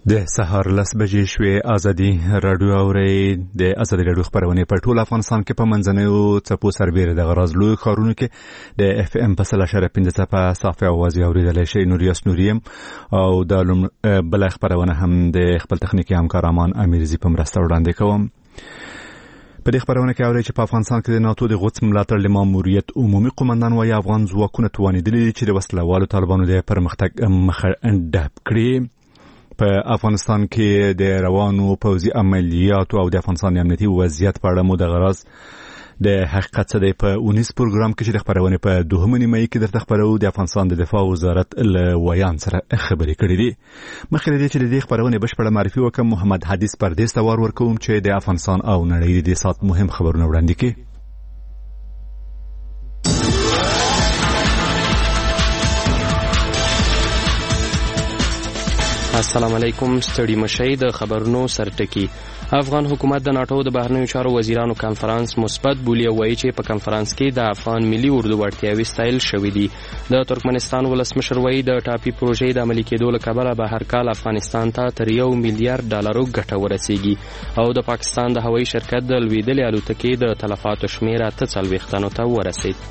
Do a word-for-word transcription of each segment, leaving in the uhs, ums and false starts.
د سهار لس بجې شوې. ازادي راډیو اورئ. د ازادي راډیو خپرونې په ټول افغانستان کې په منځنیو څپو سربېره د غراض لوی ښارونو کې د اف ام په سل اشاریه پنځه څپه صافي اواز اورېدلی شئ. نوریاس نوریم او د بله خپرونه هم د خپل تخنیکي همکار امان امیرزي په مرسته وړاندې کوم. په دې خبرونه کې اورئ چې په افغانستان کې د ناتو د غوڅ ملاتړ له ماموریت عمومي قومندان وايي افغان ځواکونه توانېدلي چې د وسلوالو طالبانو د پرمختګ مخه ډب کړي. په افغانستان کې د روانو پوځي عملیاتو او د افغانستان د امنیتي وضعیت په اړه مو د غراض د حقیقت څه دی په اونیس پروګرام کې چې د خبرونې په دوهمه نیمه کې درته خبرو د افغانستان د دفاع وزارت له ویان سره خبرې کړې دي. مخکې له دې چې د دې خبرونې بشپړه معرفي وکړم، محمد حدیث پردیس ته وار ورکوم چې د افغانستان او نړۍ د سات مهم خبرونه وړاندې کړي. السلام علیکم. ستړي مشئ. د خبرونو سرټکی. افغان حکومت د ناټو د بهرنیو چارو وزیرانو کانفرنس مثبت بولی او وایي چې په کانفرنس کې د افغان ملي اردو وړتیاوې ستایل شوې دي. د ترکمنستان ولسمشر وایي د ټاپي پروژې د عملي کېدو له کبله به هر کال افغانستان ته تر یو میلیارډ ډالرو ګټه ورسیږي او د پاکستان د هوایي شرکت د لوېدلې الوتکې د تلفاتو شمېر اته څلوېښت تنو ته ورسید.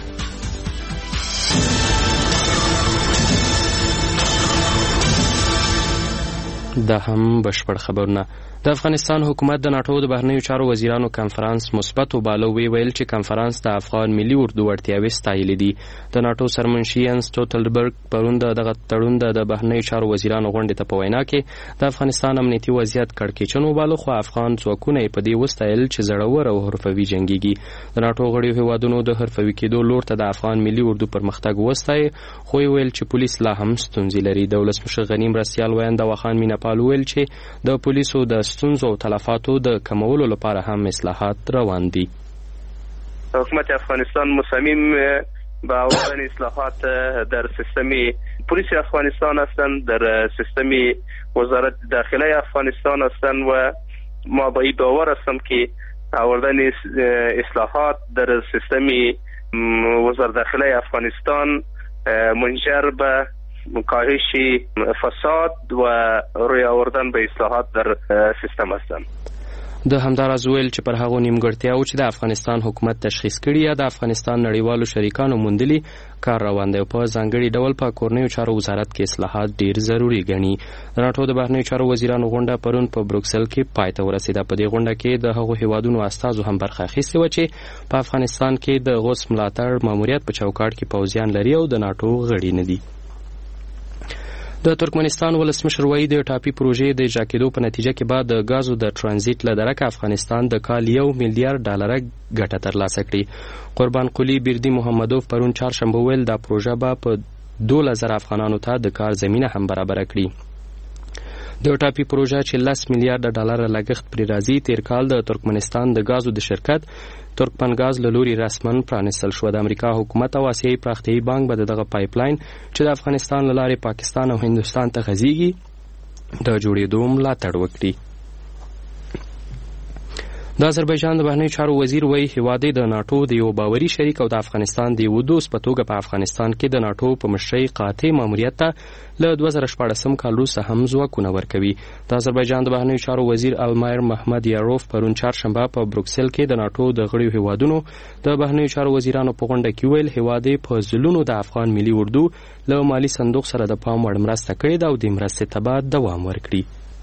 دا هم بشپړ خبرونه. د افغانستان حکومت د ناټو د بهرنیو چارو وزیرانو کانفرنس مثبت وباله. وی ویل چې کانفرنس د افغان ملي اردو وړتیاوې ستایلې دي. د ناټو سرمنشي یانس سټولټنبرګ پرون دغه تړون د بهرنیو چارو وزیرانو غونډې ته په وینا کې د افغانستان امنیتي وضعیت کړکېچن وباله، خو افغان ځواکونه یې په دې وستایل چې زړور او حرفوي جنګیږي. د ناټو غړیو هیوادونو د حرفوي کېدو لور ته د افغان ملي اردو پرمختګ وستایي، خو یې ویل چې پولیس لا هم ستونزې لري. د ولسمشر غني مرستیال ویاند دواخان میناپال ویل چې د پولیسو د ستونزو او تلفاتو د کمولو لپاره هم اصلاحات روان دي. حکومت افغانستان مصمم به آوردن اصلاحات در سیستم پلیس افغانستان هستند، در سیستم وزارت داخله افغانستان هستند و ما با این باور هستم که آوردن اصلاحات در سیستم وزارت داخله افغانستان منجر به کاهش فساد و روی آوردن به اصلاحات در سیستم هستند. د همداراز ویل چې پر هغو نیمګړتیاوو چې د افغانستان حکومت تشخیص کړي یا د افغانستان نړیوالو شریکانو موندلي کار روان دی او په ځانګړي ډول په کورنیو چارو وزارت کې اصلاحات ډیر ضروري ګڼي. د ناټو د بهرنیو چارو وزیرانو غونډه پرون په بروکسل کې پای ته ورسېده. په دې غونډه کې د هغو هیوادونو استازو هم برخه اخیستې وه چې په افغانستان کې د غوث ملاتړ ماموریت په چوکاټ کې پوځیان لري او د ناټو غړي نه دي. د ترکمنستان ولسمشر وایي د ټاپي پروژې د اجرا کېدو په نتیجه کې بعد د غازو د ترانزیت له درکه افغانستان د کال یو میلیارډ ډالره ګټه ترلاسه کړي. قربان قلی بیردي محمدوف پرون چهارشنبه ویل دا پروژه به په دولس زره افغانانو ته د کار زمینه هم برابره کړي. د ټاپي پروژه چې لس میلیارډ ډالر لګښت پرې راځي تیر کال د ترکمنستان د غازو د شرکت ترکمنګاز له لوري رسماً پرانستل شو. د امریکا حکومت او آسیایي پراختیایي بانک به دغه پایپلاین چې د افغانستان له لارې پاکستان او هندوستان ته غځېږي د جوړېدو ملاتړ وکړي. د آذربایجان د بهرنیو چارو وزیر وایي هیواد د ناټو د یو باوري شریک او د افغانستان د یو دوست په توګه په افغانستان کې د ناټو په مشرۍ قاطع ماموریت ته له دوه زره شپاړسم کال وروسته هم ځواکونه ورکوي. د آذربایجان د بهرنیو چارو وزیر المایر محمد یاروف پرون چهارشنبه په بروکسل کې د ناټو د غړیو هیوادونو د بهرنیو چارو وزیرانو په غونډه کې ویل هیواد په ځلونو د افغان ملي اردو له مالي صندوق سره د پام وړ مرسته کړې ده او د مرستې ته به دوام ورکړي.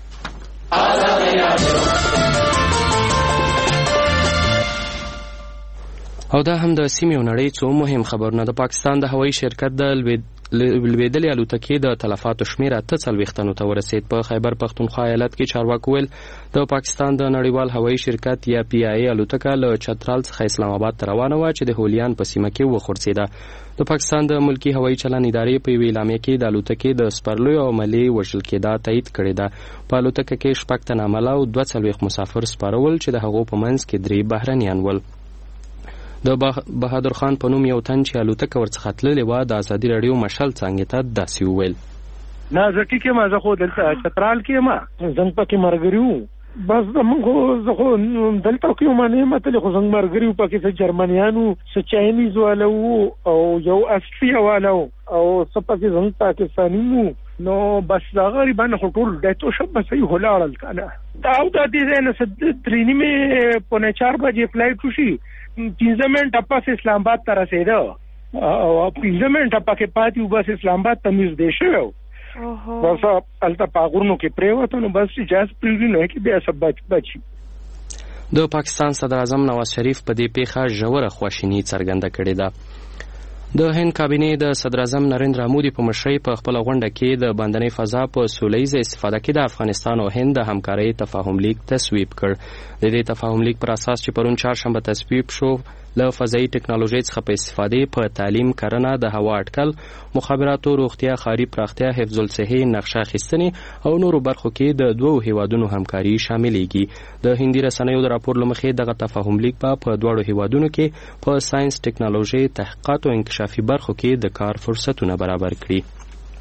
او دا هم د سیمې او نړۍ څو مهم خبرونه. د پاکستان د هوایي شرکت د لوېدلې الوتکې د تلفاتو شمېر اته څلوېښت تنو ته ورسید. په خیبر پښتونخوا ایالت کې چارواکو ویل د پاکستان د نړیوال هوایي شرکت یا پی آی ای الوتکه له چترال څخه اسلام آباد ته روانه وه چې د هولیان په سیمه کې وخوړڅېده. د پاکستان د ملکي هوایي چلند ادارې په یوې اعلامیه کې د الوتکې د سپرلیو او عملې وژل کېدا تایید کړې ده. په الوتکه کې شپږ تنه عمله او دوه څلوېښت مسافر سپارول چې د هغو په منځ کې درې بهرنیان ول. د بهادر خان په نوم یو تن چې الوتکه ورڅخه تللې وه د ازادي راډیو مشل څانګې ته داسې وویل: نه زه ټیک یم، زه خو دلته چترال کې یم، زنګ پکې مرګري وو، بس زمونږ خو زه خو دلته کې یم نه یم تللی، خو زنګ مرګري وو، پکې څه جرمنیان وو، څه چاینیز واله وو او یو اسټریا واله وو او څه پکې زمونږ پاکستاني وو. نو بس دا غریبانه ټول دایته شب بس یې هلاړل کنه دا او د دې نه صد درې نیمه پونه چار بجې فلایټ وشي پنځه منټه پس اسلام آباد ته رسیدو او پنځه منټه پکې پاتې بس اسلام آباد ته مز دې شو بس الته پاغورنو کې پریوته نو بس جاز پریږي نه کې بیا سبات بچي د پاکستان صدر اعظم نواز شریف په دې پیښه ژوره خواشیني څرګنده کړې ده. د هند کابینې د صدر اعظم نریندرا مودي په مشرۍ په خپل غونډه کې د باندنۍ فضا په سولهییزه استفاده کې د افغانستان او هند د همکارۍ تفاهم لیک تصویب کړ. د دې تفاهم لیک پر اساس چې پرون چهارشنبه تصویب شو له فضایي ټکنالوژۍ څخه په استفادې په تعلیم، کرنه، د هوا اټکل، مخابراتو، روغتیا، ښاري پراختیا، حفظ الصحې، نقشه اخیستنې او نورو برخو کې د دوو هیوادونو همکاري شاملېږي. د هندي رسنیو د راپور له مخې دغه تفاهم لیک به په دواړو هیوادونو کې په ساینس، ټکنالوژۍ، تحقیقات او انکشافي برخو کې د کار فرصتونه برابر کړي.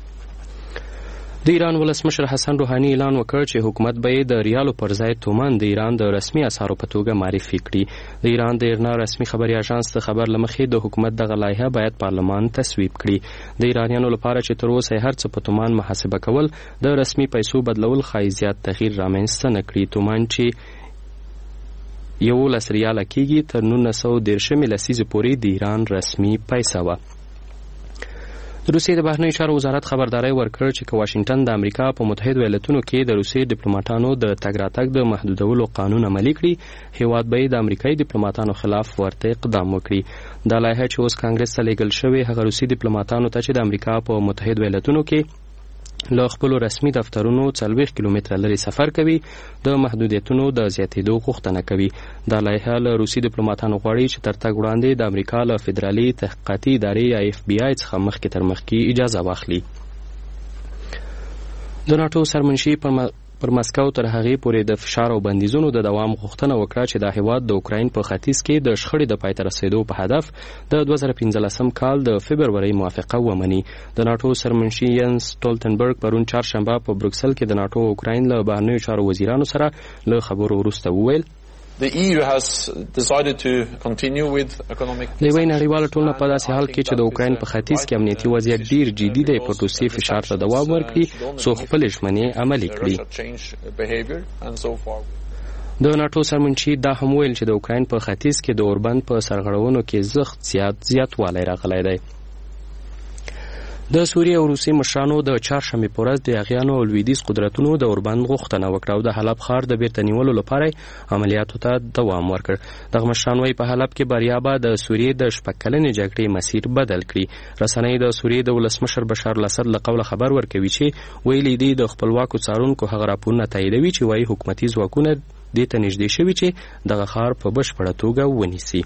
د ایران ولسمشر حسن روحاني اعلان وکړ چې حکومت به د ریالو پر ځای تومان د ایران د رسمي اسعارو په توګه معرفي کړي. د ایران د ایرنا رسمي خبري اژانس د خبر لمخې د حکومت دغه لایحه باید پارلمان تصویب کړي. د ایرانیانو لپاره چې تر اوسه هر څه په تومان محاسبه کول د رسمي پیسو بدلول خای زیات تغییر رامنځته نه کړي. تومان چې یولس ریاله کېږي تر نولس سوه دېرشمې لسیزې پورې د ایران رسمي پیسه وه. د روسیې د بهرنیو چارو وزارت خبرداری ورکړ چې که واشنګټن د امریکا په متحدو ایالتونو کې د روسیې ډیپلوماټانو د تګ راتګ د محدودولو قانون عملي کړي، هیواد به د امریکایي ډیپلوماټانو خلاف ورته اقدام وکړي. دا لایحه چې اوس کانګرس ته لیږل شوې هغه روسي ډیپلوماټانو ته چې د امریکا په متحدو ایالتونو کې له خپلو رسمي دفترونو څلوېښت کیلومتره لرې سفر کوي د محدودیتونو د زیاتېدو غوښتنه کوي. دا لایحه له روسي ډیپلوماټانو غواړي چې تر تګ وړاندې د امریکا له فدرالي تحقیقاتي ادارې یا اف بی آی څخه مخکې تر مخکې اجازه واخلي. د ناټو سرمنشي پر مسکو تر هغې پورې د فشار او بندیزونو د دوام غوښتنه وکړه چې دا هیواد د اوکراین په ختیځ کې د شخړې د پای ته رسېدو په هدف د دوه زره پنځلسم کال د فبرورۍ موافقه ومني. د ناټو سرمنشي ینس سټولتنبرګ پرون چهارشنبه په بروکسل کې د ناټو اوکراین له بهرنیو چارو وزیرانو سره له خبرو وروسته وویل The E U has decided to continue with economic د یوې نړیواله ټولنه په داسې حال کې چې د اوکراین په ختیځ کې امنیتي وضعیت ډیر جدي دی په روسي فشار ته دوام ورکړي څو خپلې ژمنې عملي کړي. د ناټو سرمنشي دا هم ویل چې د اوکراین په ختیځ کې د اوربند په سرغړونو کې زغت زیات زیاتوالی راغلی دی. د سوریې او روسي مشرانو د چهارشنبې په ورځ د هغیانو او لویدیځ قدرتونو د اوربند غوښتنه وکړه او د حلب ښار د بیرته نیولو لپاره عملیاتو ته دوام ورکړ. دغه مشران وایي په حلب کې بریا به د سوریې د شپږ کلنې جګړې مسیر بدل کړي. رسنۍ د سوریې د ولسمشر بشار الاسد له قوله خبر ورکوي چې ویلي دي د خپلواکو څارونکو هغه راپورونه تاییدوي چې وایي حکومتي ځواکونه دې ته نږدې شوي چې دغه ښار په بشپړه توګه ونیسي.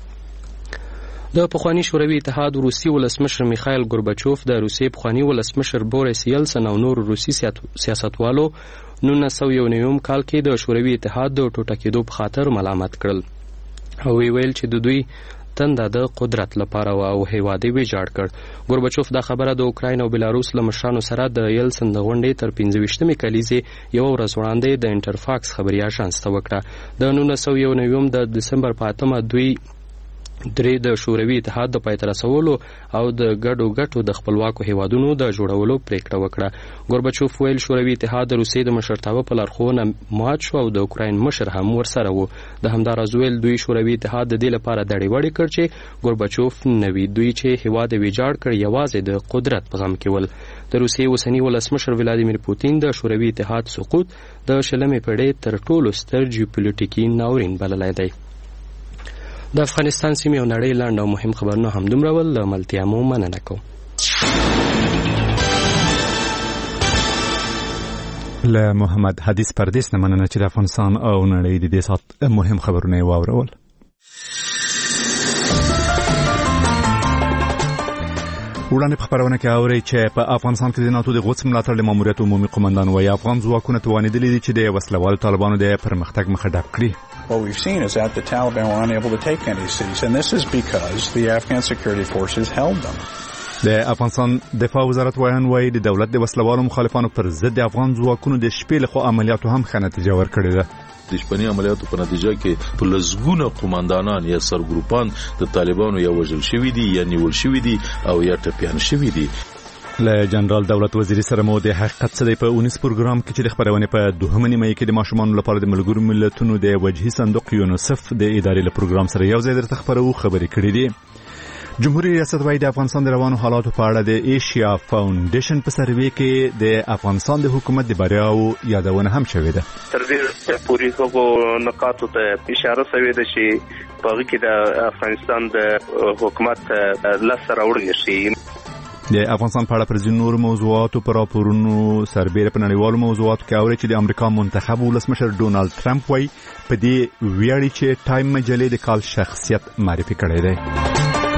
د پخوانی شوروي اتحاد روسي ولسمشر میخایل ګورباچوف د روسیې پخوانی ولسمشر بوریس یلسن او نور روسي سیاستوالو نولس سوه یو نوي کال کې د شوروي اتحاد د ټوټه کېدو په خاطر ملامت کړل او ویل چې د دوی تنده د قدرت لپاره او هیواد یې ویجاړ کړ. ګورباچوف دا خبره د اوکراین او بلاروس له مشرانو سره د یلسن د غونډې تر پنځه ویشتمې کلیزې یوه ورځ وړاندې د انټرفاکس خبري اژانس ته وکړه. د نولس سوه یو نوي د دسمبر په اتمه دوی درې د شوروي اتحاد د پای ته رسولو او د ګډو ګټو د خپلواکو هیوادونو د جوړولو پریکړه وکړه. ګورباچوف ویل شوروي اتحاد د روسیې د مشرتابه په لارښوونه مات شو او د اوکراین مشر هم ورسره و. د همداراز ویل دوی شوروي اتحاد د دې لپاره دړې وړې کړ چې ګورباچوف نوي دوی چې هیواد یې ویجاړ کړ یوازې د قدرت په غم کې ول. د روسیې اوسني ولسمشر ولادیمیر پوتین د شوروي اتحاد سقوط د شلمې پېړۍ تر ټولو ستر جیوپولیټیکي ناورین بللی دی. د افغانستان سیمې او نړۍ لنډ او مهم خبرونه همدومره ول. له ملتیا مو مننه کوم. له محمد حدیث پردیس نه مننه چې د افغانستان او نړۍ د دې ساعت مهم خبرونه یې واورول. وړاندې په خبرونه کې اورئ چې په افغانستان کې د ناتو د غوڅ ملاتړ له ماموریت عمومي قومندان وایي افغان ځواکونه توانېدلي دي چې د وسلوالو طالبانو د پرمختګ مخه ډپ کړي. What we've seen is that the Taliban were unable to take any cities, and this is because the Afghan security forces held them. د افغانستان دفاع وزارت وایي وایي د دولت د وسلوالو مخالفانو پر ضد د افغان ځواکونو د شپې لخوا عملیاتو هم ښه نتیجه ورکړې ده. د شپنی عملیاتو په نتیجه کې په لزګونه قوماندانان یا سرګروپان د طالبانو یا وژل شوي دي یا نیول شوي دي او یا ټپیان شوي دي. له جنرال دولت وزیر سره مو د حقیقت څخه په اونیس پروګرام کې چې خبرونه په دوهمه نیمه کې د ماشومان لپاره د ملګرو ملتونو د وجهي صندوق یونیسف د ادارې له پروګرام سره یو ځای درته خبرو خبرې کړې دي. جمهوریت ریاست وايي د افغانستان د روانو حالاتو په اړه د ایشیا فاونډیشن په سروې کې د افغانستان د حکومت د بریاو یادونه هم شوې ده. تر دې پوری هغو نقاطو ته اشاره شوې ده چې په هغه کې د افغانستان د حکومت لاسته راوړنې شي. د افغانستان په اړه پر ځینو نورو موضوعاتو پر راپورونو سربېره په نړیوالو موضوعاتو کې اوري چې د امریکا منتخب ولسمشر ډونالد ټرمپ وايي په دې ویاړي چې ټایم مجلې د کال شخصیت معرفي کړی دی.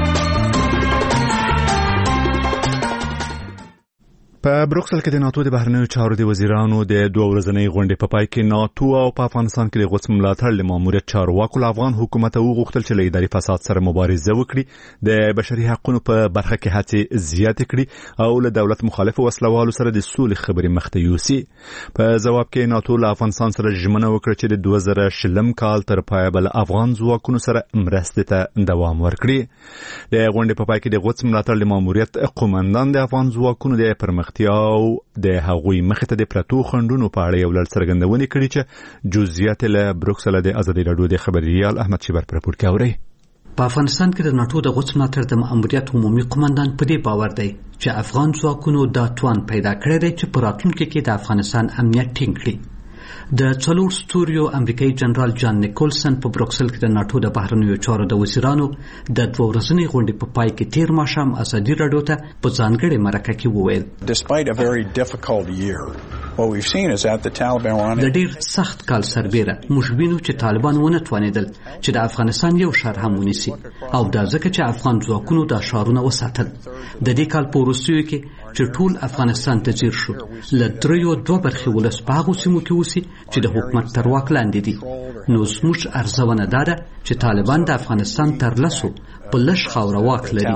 په بروکسل کې د ناتو د بهرنیو چارو د وزیرانو د دوه ورځنۍ غونډې په پای کې ناتو او په افغانستان کې د غوڅ ملاتړ له ماموریت چارواکو له افغان حکومت وغوښتل چې له اداري فساد سره مبارزه وکړي، د بشري حقوقو په برخه کې هڅې زیاتې کړي او له دولت مخالف وسلوالو سره د سولې خبرې مخته یوسي. په جواب کې ناتو له افغانستان سره ژمنه وکړه چې د دوه زره شلم کال تر پایه بل افغان ځواکونو سره مرستې ته دوام ورکړي. د غونډې په پای کې د غوڅ ملاتړ له ماموریت قومندان د افغان ځواکونو د پرمختیا او د هغوی مخه ته د پرتو خندونو په اړه یو لړ څرګندونې کړي چې جزئیات له بروکسل د ازادي رادیو د خبريال احمد شیبر پر راپور کوي. په افغانستان کې د ناتو د غوڅ ملاتړ د ماموریت عمومي قومندان په دې باور دی چې افغان ځواکونو د توان پیدا کړی دی چې په راتلونکي کې د افغانستان امنیت ټینګ کړي. د څلور ستوریو امریکایي جنرال جان نیکولسن په بروکسل کې د ناتو د بهرنیو چارو د وزیرانو د دوه ورځنۍ غونډې په پای کې تیر ماښام ازادي رادیو ته په ځانګړې مرکه کې وویل Despite a very difficult year, what we've seen is that the Taliban د ډیر سخت کال سربېره موږ وینو چې طالبان ونه توانېدل چې د افغانستان یو ښار هم ونیسي او دا ځکه چې افغان ځواکونو دا ښارونه وساتل. د دې کال په وروستیو کې چې ټول افغانستان ته ځیر شو له دریو دوه برخې ولس په هغو سیمو کې اوسي چې د حکومت تر واک لاندې دي. نو زموږ ارزونه دا ده چې طالبان د افغانستان تر لسو په لږ خاوره واک لري.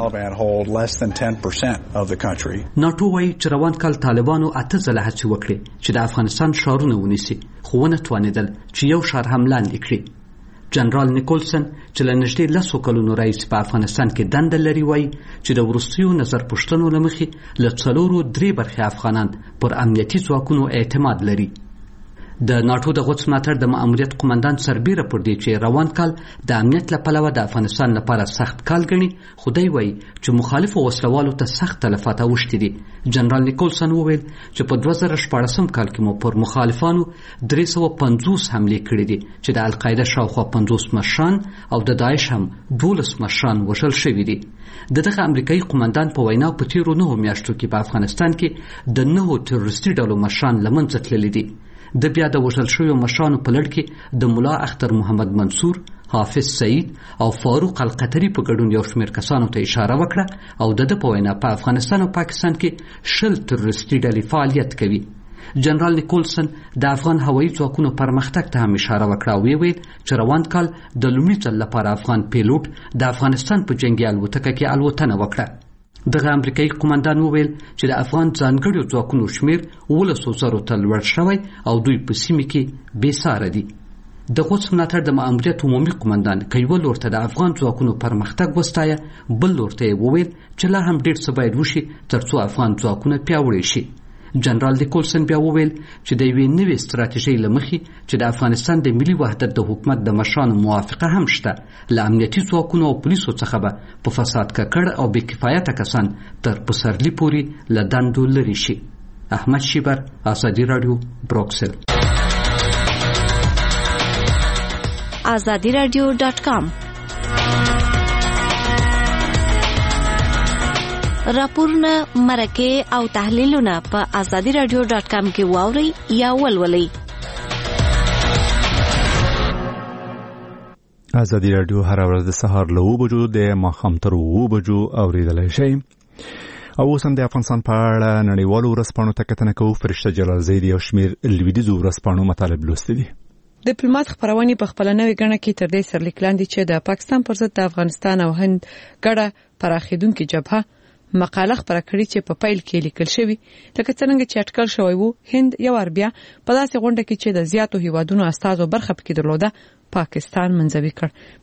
ناټو وایي چې روان کال طالبانو اته ځله هڅې وکړې چې د افغانستان ښارونه ونیسي خو ونه توانېدل چې یو ښار هم لاندې کړي. جنرال نیکولسن چې له نږدې لسو کلونو راهیسې په افغانستان کې دنده لري وایي چې د وروستیو نظر پوښتنو له مخې له څلورو درې برخې افغانان پر امنیتي ځواکونو اعتماد لري. د ناټو د غوڅ ملاتړ د ماموریت قومندان سربېره پر دې چې روان کال د امنیت له پلوه د افغانستان لپاره سخت کال ګڼي، خو دی وایي چې مخالفو وسلوالو ته سخت تلفات اوښتي دي. جنرال نیکولسن وویل چې په دوه زره شپاړسم کال کې مو پر مخالفانو درې سوه پنځوس حملې کړې دي چې د القاعده شاوخوا پنځوس مشران او د داعش هم دولس مشران وژل شوي دي. د دغه امریکایي قومندان په وینا په تیرو نهو میاشتو کې په افغانستان کې د نهو تروریستي ډلو مشران له منځه تللي دي. د بیا د وژل شویو مشرانو په لړ کې د ملا اختر محمد منصور، حافظ سعید او فاروق القطري په ګډون یو شمېر کسانو ته اشاره وکړه او د ده په وینا په افغانستان او پاکستان کې شل تروریستي ډلې فعالیت کوي. جنرال نیکولسن د افغان هوایي ځواکونو پرمختګ ته هم اشاره وکړه او ویل چې روان کال د لومړي ځل لپاره افغان پیلوټ د افغانستان په جنګي الوتکه کې الوتنه وکړه. دغه امریکایي قومندان وویل چې د افغان ځانګړو ځواکونو شمیر ولسو زرو ته لوړ شوی او دوی په سیمه کې بې ساره دي. د غوڅ ملاتړ د ماموریت عمومي قومندان که یوه لور ته د افغان ځواکونو پرمختګ وستایه، بل لور ته یې وویل چې لا هم ډېر څه باید وشي تر څو افغان ځواکونه پیاوړي شي. جنرال نیکولسن بیا وویل چې د یوې نوې ستراتیژۍ له مخې چې د افغانستان د ملي وحدت د حکومت د مشرانو موافقه هم شته، له امنیتي ځواکونو او پولیسو څخه به په فساد ککړ او بې کفایته کسان تر پسرلي پورې له دندو لرې شي. احمد شیبر، ازادي رادیو، بروکسل. ازادي رادیو ډاټ کام راپورونه، مرکې او تحلیلونه په ازادي رادیو ډاټ کام کې واورئ یا ولولئ. ازادي رادیو هر ورځ د سهار له اوه بجو د ماښام تر اوه بجو اورېدلی شئ. او اوس هم د افغانستان په اړه نړیوالو ورځپاڼو ته کتنه کوو. فرشته جلالزی یو شمېر لویدیځو ورځپاڼو مطالب لوستي دي. ډیپلوماټ خبرونه په خپل نوې غڼه کې تر دې سرلیک لاندې چې د پاکستان پر ضد د افغانستان او هند ګډه پراخیدونکې جبهه مقاله خبره کړې چې په پیل کې لیکل شوی لکه څنګه چې اټکل شوی وو. هند یو اربیا په داسې غونډه کې چې د زیاتو هیوادونو استازو برخه پکې درلوده پاکستان منځوي کړ.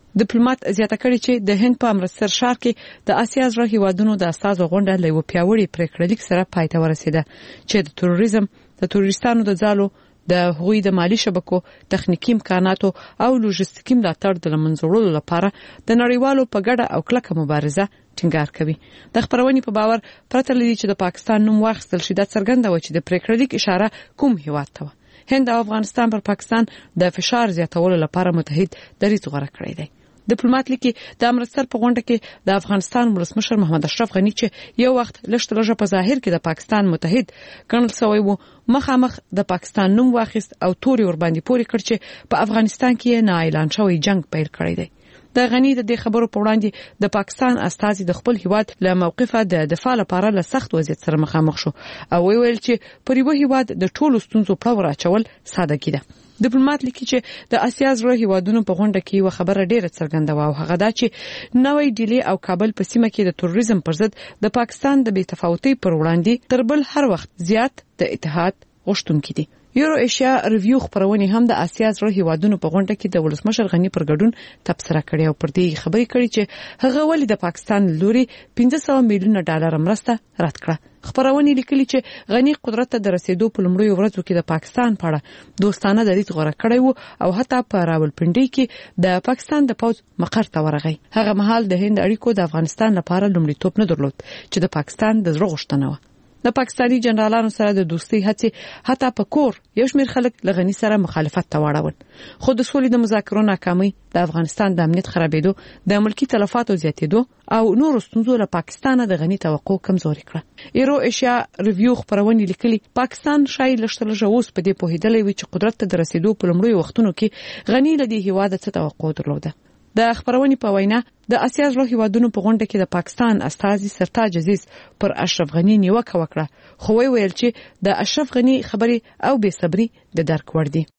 ډیپلوماټ زیاته کړې چې د هند په امرتسر ښار کې د اسیا زړه هیوادونو د استازو غونډه له یو پیاوړي پریکړلیک سره پای ته ورسیده چې د تروریزم د تروریستانو د ځالو د هغوی د مالی شبکو تخنیکی امکاناتو او لوجستیکي ملاتړ د لمنځوړلو لپاره د نړیوالو په ګډه او کلکه مبارزه ټینګار کوي. د خبرونې په باور پرته لري چې د پاکستان نوم واخیستل شي د څرګنده و چې د پریکړلیک اشاره کوم هیواد ته هند او افغانستان پر پاکستان د فشار زیاتولو لپاره متحد دریځ غوړه کړی دی. ډیپلوماټ لیکي د امرتسر په غونډه کې د افغانستان ولسمشر محمد اشرف غنی چې یو وخت لږ تر لږه په ظاهر کې د پاکستان متحد ګڼل شوی وو مخامخ د پاکستان نوم واخیست او توري ور باندې پوري کړ چې په افغانستان کې نه اعلان شوی جنگ پیل کړی دی. د غنی د دې خبرو په وړاندې د پاکستان استازي د خپل هیواد له موقفه د دفاع لپاره له سخت وضعیت سره مخامخ شو او ویل چې پر یو هیواد د ټولو ستونزو پلو راچول سادهګي ده. ډیپلوماټ لیکي چې د اسیا زړه هیوادونو په غونډه کې یو خبره ډیره څرګنده و او هغه دا چې نوې ډیلی او کابل په سیمه کې د تروریزم پر ضد د پاکستان د بې تفاوتۍ پر وړاندې تر بل هر وخت زیات د اتحاد غوښتونکي دي. یورو ایشیا ریویو خبرونه هم د اسیا زړه هیوادونو په غونډه کې د ولسمشر غنی پر ګډون تبصره کړې او پر دې خبرې کړې چې هغه ولې د پاکستان لوري پنځه سوه میلیونه ډالر مرسته رد کړه. خبرونه لیکلي چې غنی قدرت ته د رسیدو په لومړیو ورځو کې د پاکستان په اړه دوستانه دریځ غوړه کړی وو او حتی په راولپنډي کې د پاکستان د پوز مقر ته ورغی. هغه مهال د هند اړیکو د افغانستان لپاره لومړیتوب نه درلود چې د پاکستان د زړه غوښتنه و. د پاکستاني جنرالانو سره د دوستۍ هڅې حتی په کور یو شمېر خلک له غنی سره مخالفت ته واړول خو د سولې د مذاکرو ناکامي د افغانستان د امنیت خرابېدو د ملکی تلفاتو زیاتېدو او نور ستونزو له پاکستان د غنی توقع کمزوري کړه. یورو ایشیا ریویو خبرونه لیکلي پاکستان شاید لښتلږه اوس په دې پوهیدلې وي چې قدرت ته د رسیدو په لومړیو وختونو کې غنی له دې هیواد څخه توقع درلوده. د خبرونې په وینا د اسیا زړه هیوادونو په غونډه کې د پاکستان استازي سرتاج عزیز پر اشرف غنی نیوکه وکړه خو وی ویل چې د اشرف غنی خبرې او بے صبري د درک وړ دي.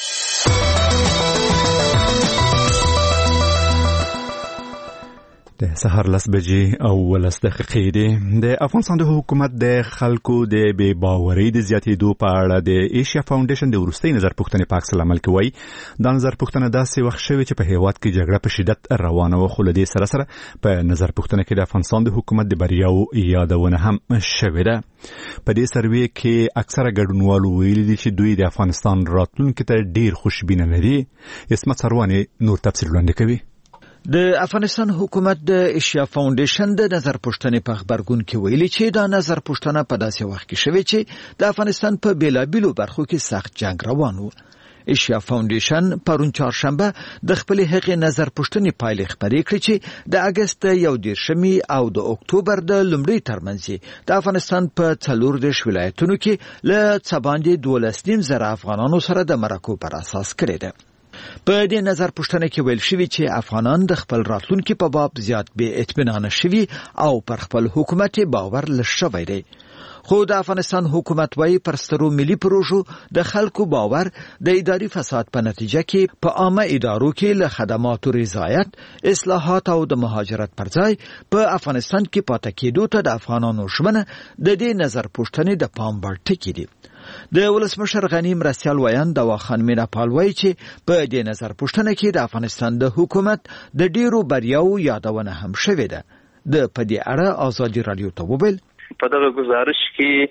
د سهار لس بجې او ولس دقیقې دي. د افغانستان د حکومت د خلکو د بې باورۍ د زیاتېدو په اړه د ایشیا فاونډیشن د وروستۍ نظر پوښتنې په عکس العمل کې وایي دا نظر پوښتنه داسې وخت شوې چې په هیواد کې جګړه په شدت روانه وه خو له دې سره سره په نظر پوښتنه کې د افغانستان د حکومت د بریاو یادونه هم شوې ده. په دې سروې کې اکثره ګډونوالو ویلي دي چې دوی د افغانستان راتلونکي ته ډیر خوشبینه لري. اسمت سرواني نور تفصیل وړاندې کوي. د افغانستان حکومت د ایشیا فاونډیشن د نظر پوښتنې په خبرګون کې ویلي چې دا نظر پوښتنه په داسې وخت کې شوې چې د افغانستان په بیلابیلو برخو کې سخت جنگ روان و. ایشیا فاونډیشن پرون چهارشنبه د خپل هغې نظر پوښتنې پایلې خبرې کړې چې د اگست یو دېرشمې او د اکتوبر د لومړۍ ترمنځ د افغانستان په څلور دېرش ولایتونو کې له څه باندې دولس نیم زره افغانانو سره د مرکو پر اساس کړې ده. په دې نظر پوښتنه کې ویل شوی چې افغانان د خپل راتلونکي په باب زیات بې اطمینان شوي او پر خپل حکومت باور لږ شوی دی. خو د افغانستان حکومت وايي پر سترو ملي پروژو د خلکو باور د اداري فساد په نتیجه کې په عامه ادارو کې له خدماتو رضایت، اصلاحات او د مهاجرت پر ځای په افغانستان کې پاتې کېدو ته د افغانانو ژمنه د دې نظر پوښتنې د پام وړ ټکي دي. د ولسمشر غنی مرستیال ویان د واخان مینا پالوي چې په دې نظر پوښتنه کې د افغانستان د حکومت د ډیرو بریاو یادونه هم شوې ده. د پدې اړه ازادي رادیو ته وویل په دغه گزارش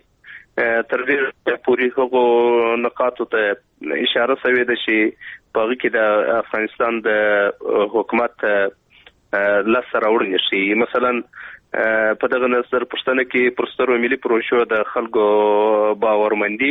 کې تر دې پوری هغو نقاطو ته اشاره شوې ده چې په هغه کې د افغانستان د حکومت لاسته راوړنې شي. مثلا په دغه نظر پوښتنه کې پر سترو ملي پروژو د خلکو باورمندي،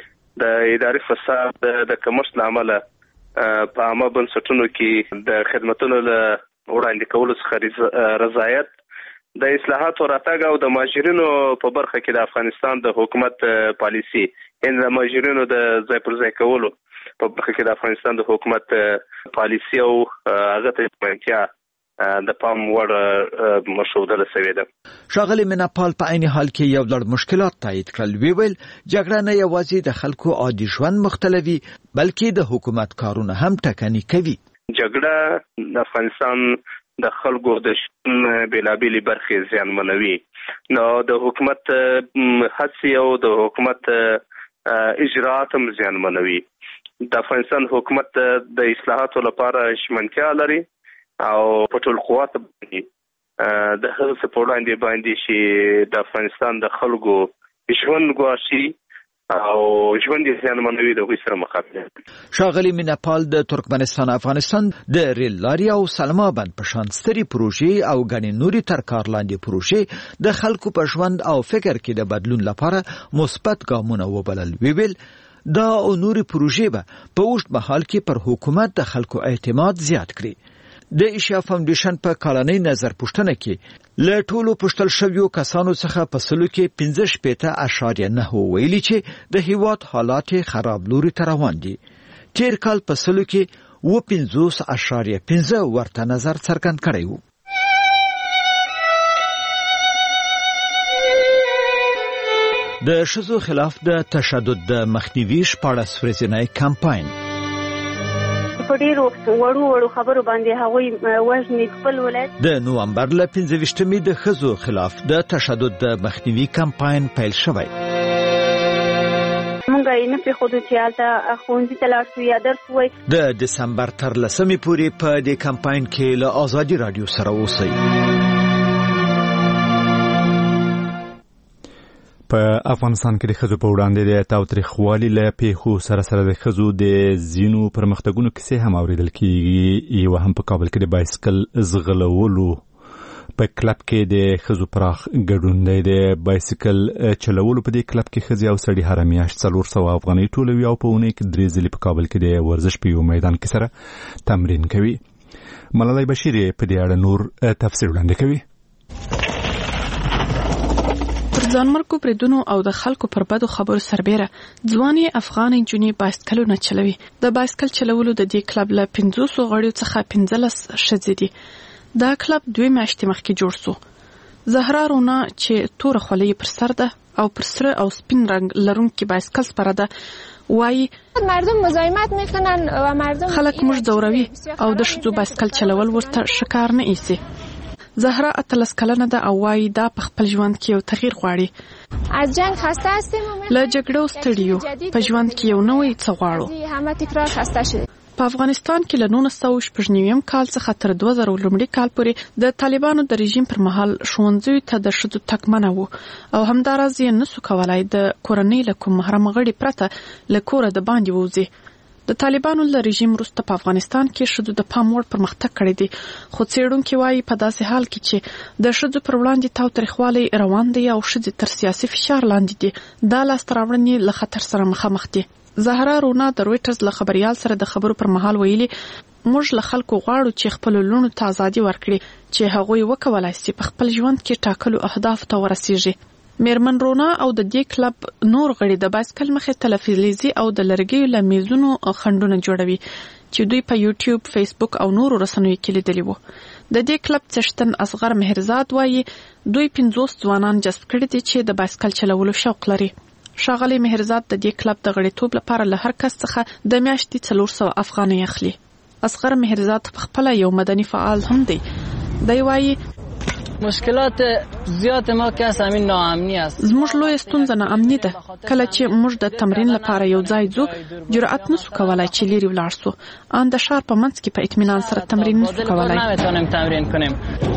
د اداري فساد د کمښت له امله په عامه بنسټونو کې د خدماتو له وړاندې کولو څخه رضایت، د اصلاحاتو راتګ او د مهاجرینو په برخه کې د افغانستان د حکومت پالیسي ان د مهاجرینو د ځای پر ځای کولو په برخه کې د افغانستان د حکومت پالیسي او هغه ته منتیا د پام وړ مشهوده شوې ده. ښاغلي میناپال په عین حال کې یو لړ مشکلات تایید کړل. وی ویل جګړه نه یوازې د خلکو عادي ژوند مختلوي بلکې د حکومت کارونه هم ټکني کوي. جګړه د افغانستان د خلکو د ژوند بیلابېلې برخې زیانمنوي. نو د حکومت هڅې او د حکومت اجرات هم زیانمنوي. د افغانستان حکومت د اصلاحاتو لپاره ژمنتیا لري او په ټول قوت باندې د هغه څه په وړاندې باندې چې د افغانستان د خلکو ژوند ګواښي او ژوند یې زیانمنوي د هغوی سره مخاطب. ښاغلي میناپال د ترکمنستان افغانستان د ریل لارې او سلما بند په شان سترې پروژې او ګڼې نورې تر کار لاندې پروژې د خلکو په ژوند او فکر کې د بدلون لپاره مثبت ګامونه وبلل. ویل دا او نورې پروژې به په اوږد مهال کې پر حکومت د خلکو اعتماد زیات کړي. د ایشیا فاونډیشن په کلنۍ نظر پوښتنه کې له ټولو پوښتل شویو کسانو څخه په سلو کې پنځه شپېته اعشاریه نهه ویلي چې د هیواد حالات خراب لوري ته روان دي. تیر کال په سلو کې اوه پنځوس اعشاریه پنځه ورته نظر څرګند کړی و. د ښځو خلاف د تشدد د مخنیوي شپاړس ورځنی کمپاین په ډیرو وړو وړو خبرو باندې هغوی وژني خپل ولایت. د نومبر له پنځه ویشتمې د ښځو خلاف د تشدد د مخنیوي کمپاین پیل شوی. موږ یې نه پرېښودو چې هلته ښوونځي ته لاړ شو یا درس ووایي. د دسمبر تر لسمې پورې په دې کمپاین کې له ازادي راډیو سره اوسئ. په افغانستان کې د ښځو په وړاندې د تاوتریخوالي له پیښو سره سره د ښځو د ځینو پرمختګونو کیسې هم اورېدل کېږي. یوه هم په کابل کې د بایسکل ځغلولو په کلب کې د ښځو پراخ ګډون دی. د بایسکل چلولو په دې کلب کې ښځې او سړي هره میاشت څلور سوه افغانۍ ټولوي او په اونۍ کې درې ځلې په کابل کې د ورزش په یو میدان کې سره تمرین کوي. ملالۍ بشیر په دې اړه نور تفسیر وړاندې کوي. ځانمرګو بریدونو او د خلکو پر بدو خبرو سربیره ځوانې افغان نجونې بایسکلونه چلوي. د بایسکل چلولو د دې کلب له پنځوسو غړیو څخه پنځلس ښځې دي. دا کلب دوی میاشتې مخکې جوړ شو. زهرا رونا چې توره خولۍ پر سر ده او پر سره او سپین رنگ لرونکي بایسکل سپاره ده وایي مردم مزاحمت میکنن و مردم خلک موږ ځوروي او د ښځو بایسکل چلول ورته ښکار نه ایسي. زهرا اتلس کلنه ده او وايي دا په خپل ژوند کې یو تغییر غواړي. از جنگ خسته هستیم له جګړو ستړي یو په ژوند کې یو نوی څه غواړو. همه تکرار خسته شدیم. په افغانستان کې له نولس سوه شپږ نوي کال څخه تر دوه زره لومړي کال پورې د طالبانو د رژیم پر مهال ښوونځیو ته د ښځو تګ منع و او همداراز یې نسو کولای د کورنۍ له کوم محرم غړي پرته له کوره د باندې ووځي. د طالبانو له رژیم وروسته په افغانستان کې ښځو د پام وړ پرمختګ کړی دی. خو څېړونکي وایي په داسې حال کې چې د ښځو پر وړاندې تاوتریخوالی روان دی او ښځې تر سیاسي فشار لاندې دي، دا لاسته راوړنې له خطر سره مخامخ دي. زهرا رونا د رویټرز له خبریال سره د خبرو پر مهال ویلي موږ له خلکو غواړو چې خپل لونو ته ازادي ورکړي چې هغوی وکولای شي په خپل ژوند کې ټاکلو اهداف ته ورسیږي. میرمن رونا او د دې کلب نور غړي د بایسکل مخې ته له فلزي او د لرګیو له میزونو خنډونه جوړوي چې دوی په یوټیوب، فیسبوک او نورو رسنیو کې لیدلي وو. د دې کلب څښتن اصغر مهرزاد وایي دوی پنځوس ځوانان جذب کړي دي چې د بایسکل چلولو شوق لري. ښاغلی مهرزاد د دې کلب د غړیتوب لپاره له هر کس څخه د میاشتې څلور سوه افغانۍ اخلي. اصغر مهرزاد خپله یو مدني فعال هم دی. دی وایي مشکلات زیات ما که از همین ناامنی است. زموږ لویه ستونزه ناامني ده. کله چې موږ د تمرین لپاره یو ځای ځو جرأت نسو کولای چې لیرې ولاړ سو. ان د ښار په منځ کې په اطمینان سره تمرین نسو کولای. نمیتونیم تمرین کنیم.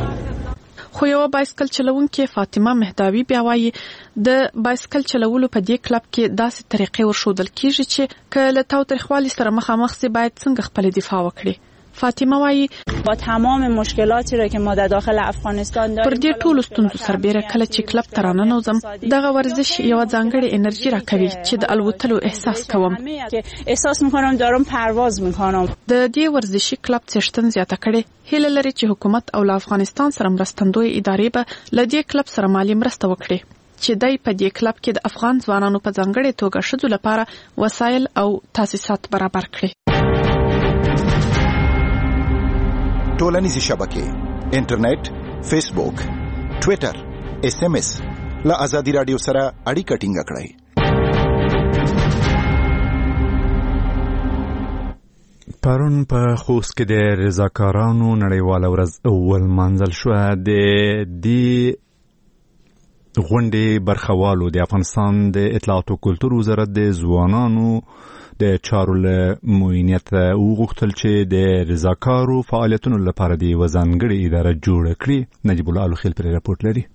خو یو بایسکل چلوونکې فاطمه مهداوي بیا وایي د بایسکل چلولو په دې کلب کې داسې طریقې ورښودل کیږي چې که له تاوتریخوالي سره مخامخ سي باید څنګه خپل دفاع وکړي. فاطمه وایي با تمام مشکلاتی را که ما در داخل افغانستان داریم پر دې ټولو ستونزو سربیره کله چې کلب ته راننوځم دغه ورزش یوه ځانګړې انرژي راکوي چې د الوتلو احساس کوم. احساس میکنم دارم پرواز میکنم. د دې ورزشي کلب څښتن زیاته کړي هیله لري چې حکومت او له افغانستان سره مرستندوی ادارې به له دې کلب سره مالي مرسته وکړي چې دای په دې کلب کې د افغان ځوانانو په ځانګړې توګه ښځو لپاره وسایل او تاسیسات برابر کړي. ټولنیزې شبکې انټرنیټ، فیسبوک، ټویټر، اس ام اس له ازادي راډیو سره اړیکه ټینګه کړئ. پرون په خوست کې د رضاکارانو نړیواله ورځ ولمانځل شوه. د دې غونډې برخوالو د افغانستان د اطلاعات او کلتور وزارت د ځوانانو د چارو له معاینت وغوښتل چې د رضاکارو فعالیتونو لپاره د وزنګړي اداره جوړ کړي. نجیب الله الخیل پر راپورټ لري.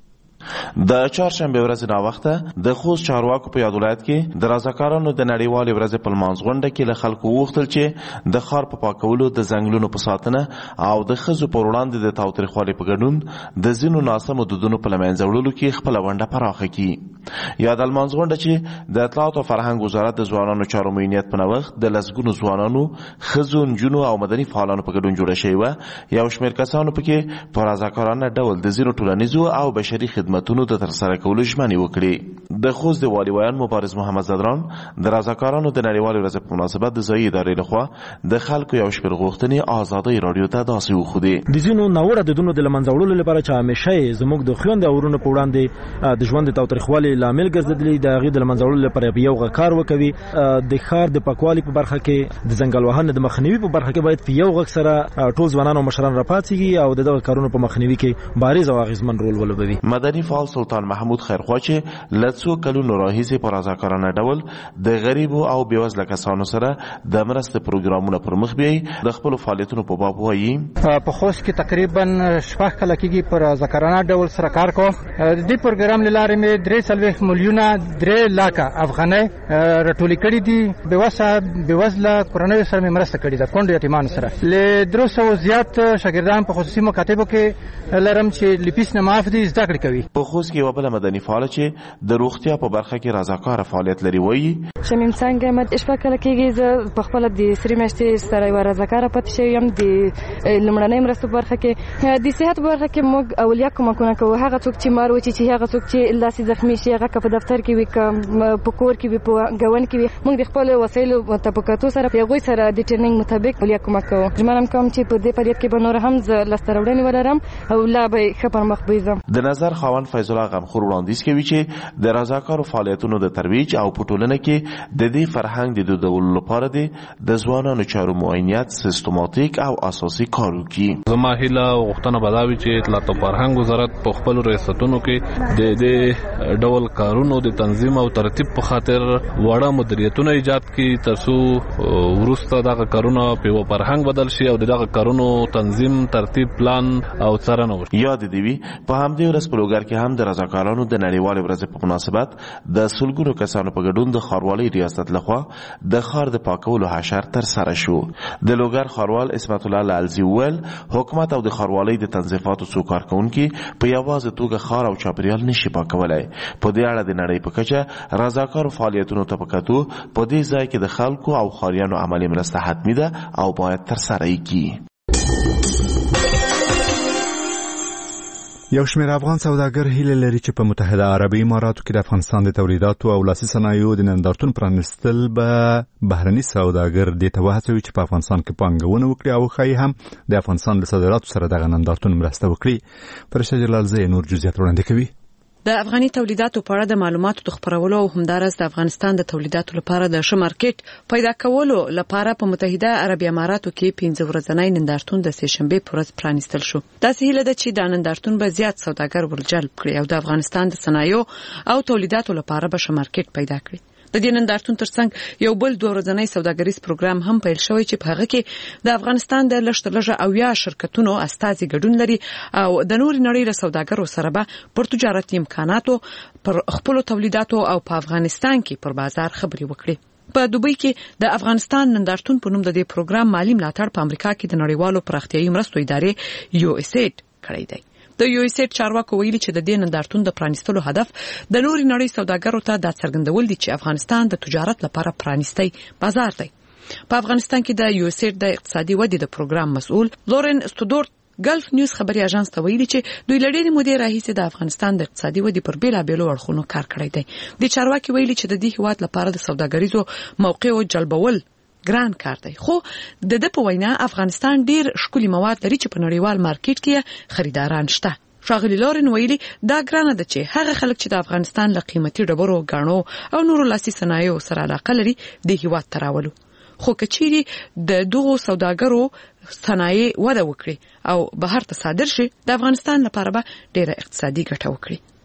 د چهارشنبه ورځ نه وخته د خوست چارواکو په یاد ولایت کې د رضاکارانو د نړیوالې ورځې په لمانځ غونډه کې له خلکو وغوښتل چې د ښار په پاکولو، د ځنګلونو په ساتنه او د ښځو پر وړاندې د تاوتریخوالي په ګډون د ځینو ناسمو دودونو په له منځه وړلو کې خپله ونډه پراخه کړي. یا د لمانځ غونډه چې د اطلاعات او فرهنګ وزارت د ځوانانو چارو معاینت په نوښت د لسګونو ځوانانو، ښځو، نجونو او مدني فعالانو په ګډون جوړه شوې وه. یو شمېر کسانو پکې په رضاکارانه ډول د ځینو ټولنیزو او بشري خدمتونو د ترسره کولو ژمنې وکړې. د خوست د والي ویان مبارز محمد زدران د رضاکارانو د نړیوالې ورځې په مناسبت د ځایي ادارې لخوا د خلکو یو شمېر غوښتنې ازادۍ راډیو ته داسې وښودې. د ځینو ناوړه دودونو د له منځه وړلو لپاره چې همیشه یې زموږ د خویندو او وروڼو په وړاندې د ژوند د تاوتریخوالي لامل ګرځېدلي، د هغې د له منځه وړلو لپاره یو غږ کار وکوي. د ښار د پاکوالي په برخه کې، د ځنګل وهنې د مخنیوي په برخه کې باید په یو غږ سره ټول ځوانان او مشران راپاڅېږي او د دغه کارونو په مخنیوي کې بارز او اغېزمن رول ولوبوي. مدني فعال سلطان محمود خیرخوا چې له څو کلونو راهیسې په رضاکارانه ډول د غریبو او بېوزله کسانو سره د مرستې پروګرامونه پر مخ بیایي، د خپلو فعالیتونو په باب وایي. په خوست کې تقریبا شپږ کاله کېږي په رضاکارانه ډول سره کار کوم. د دې پروګرام له لارې مې درې څلوېښت میلیونه درې لاکه افغانۍ راټولې کړي دي. بېوسه بېوزله کورنیو سره مې مرسته کړې ده، کونډو یتیمانو سره. له درې سوو زیات شاګردان په خصوصي مکاتبو کې لرم چې له فیس نه معاف دي، زده کړې کوي. په خوست کې یوه بله مدني فعاله چې د روغتیا په برخه کې رضاکاره فعالیت لري وایي. شمیم څنګه مد شپږ کاله کېږي زه په خپله د سرې میاشتې سره یوه رضاکاره پاتې شوې یم. د لومړنۍ مرستو په برخه کې، د صحت په برخه کې موږ اولیا کومکونه کوو. هغه څوک چې مار وچی چې هغه څوک چې لاسې زخمي شي، هغه که په دفتر کې وي، که په کور کې وي، په ګاونډ کې وي، موږ د خپلو وسایلو ته په کتو سره هغوی سره د ټریننګ مطابق اولیا کومک کوو. ژمنه کوم چې په دې فعالیت کې به نور هم زه لاسته راوړنې ولرم او لا به ښه پر مخ بوځم. د نظر خاوند فیض الله غمخور وړاندیز کوي چې د رضاکارو فعالیتونو د ترویج او په ټولنه کې د دې فرهنګ د دودولو لپاره د ځوانانو چارو معاینت سیستماتیک او اساسي کار وکړي. زما هیله او غوښتنه به دا وي چې اطلاعات او فرهنګ وزارت په خپلو ریاستونو کې د دې ډول کارونو د تنظیم او ترتیب په خاطر وړه مدیریتونه ایجاد کړي، تر څو وروسته دغه کارونه په یوه فرهنګ بدل شي او دغه کارونو تنظیم، ترتیب، پلان او څارنه وشي. یاد دې وي په همدې ورځ په لوګر کې هم د رضاکارانو د نړیوالې ورځې په مناسبت د سلګونو کسانو په ګډون د ښاروالۍ ریاست لخوا د ښار د پاکولو حشر ترسره شو. د لوګر ښاروال اسمت الله لعلزي وویل حکومت او د ښاروالۍ د تنظیفاتو څو کارکوونکي په یوازې توګه ښار او چاپیریال نشي پاکولی. په دې اړه د نړۍ په کچه رضاکارو فعالیتونو ته په کتو په دې ځای کې د خلکو او ښاریانو عملي مرسته حتمي ده او باید ترسره یې کړي. یو شمېر افغان سوداګر هیله لري چې په متحده عربي اماراتو کې د افغانستان د تولیداتو او لاسي صنایعو د نندارتون پرانیستل به بهرني سوداګر دې ته وهڅوي چې په افغانستان کې پانګونه وکړي او ښایي هم د افغانستان له صادراتو سره دغه نندارتون مرسته وکړي. فرشته جلالزی نور جزئیات وړاندې کوي. د افغاني تولیداتو په اړه د معلوماتو د خپرولو او همدارس د افغانستان د تولیداتو لپاره د ښه مارکیټ پیدا کولو لپاره په متحده عربي اماراتو کې پنځه ورځنی نندارتون د سه شنبه پر ورځ پرانیستل شو. داسې هیله ده چې د نندارتون به زیات سوداګر ورجلب کړي او د افغانستان د صنایعو او تولیداتو لپاره به ښه مارکیټ پیدا کړي. د دې نندارتون ترڅنګ یو بل دوه ورځنی سوداګریز پروګرام هم پیل شوی چې په هغه کې د افغانستان د لږ لږه اویا شرکتونو استازي ګډون لري او د نور نړۍ له سوداګرو سره به پر تجارتي امکاناتو، پر خپل تولیداتو او په افغانستان کې پر بازار خبري وکړي. په دوبۍ کې د افغانستان نندارتون په نوم د دې پروګرام مالی ملاتړ په امریکا کې د نړیوالو پراختیایي مرستو ادارې یو اس ایډ کړی دی. د یو اس ایډ چارواکو ویلي چې د دې نندارتون د پرانیستلو هدف د نوري نړۍ سوداګرو ته د څرګندول دي چې افغانستان د تجارت لپاره پرانیستی بازار دی. په افغانستان کې د یو اس ایډ د اقتصادي ودې د پروګرام مسؤل لورن استودورت ګلف نیوز خبري اژانس ته ویلي چې دوی لړې مودې راهیسې د افغانستان د اقتصادي ودې پر بیلابېلو اړخونو کار کړی دی. د چارواکي ویلي چې د دې هیواد لپاره د سوداګریزو موقعو جلبول ګران کار دی، خو د د په وینا افغانستان ډیر ښکلي مواد لري چې په نړیوال مارکیټ کې خریداران شته. ښاغلي لورن ویلي دا ګرانه ده چې هغه خلک چې د افغانستان له قیمتي ډبرو، ګاڼو او نورو لاسي صنایعو سره علاقه لري د هیواد ته راولو. خو که چیرې د دغو سوداګرو صنایع وده وکړي او بهر ته صادر شي د افغانستان لپاره به ډیره اقتصادي ګټه وکړي.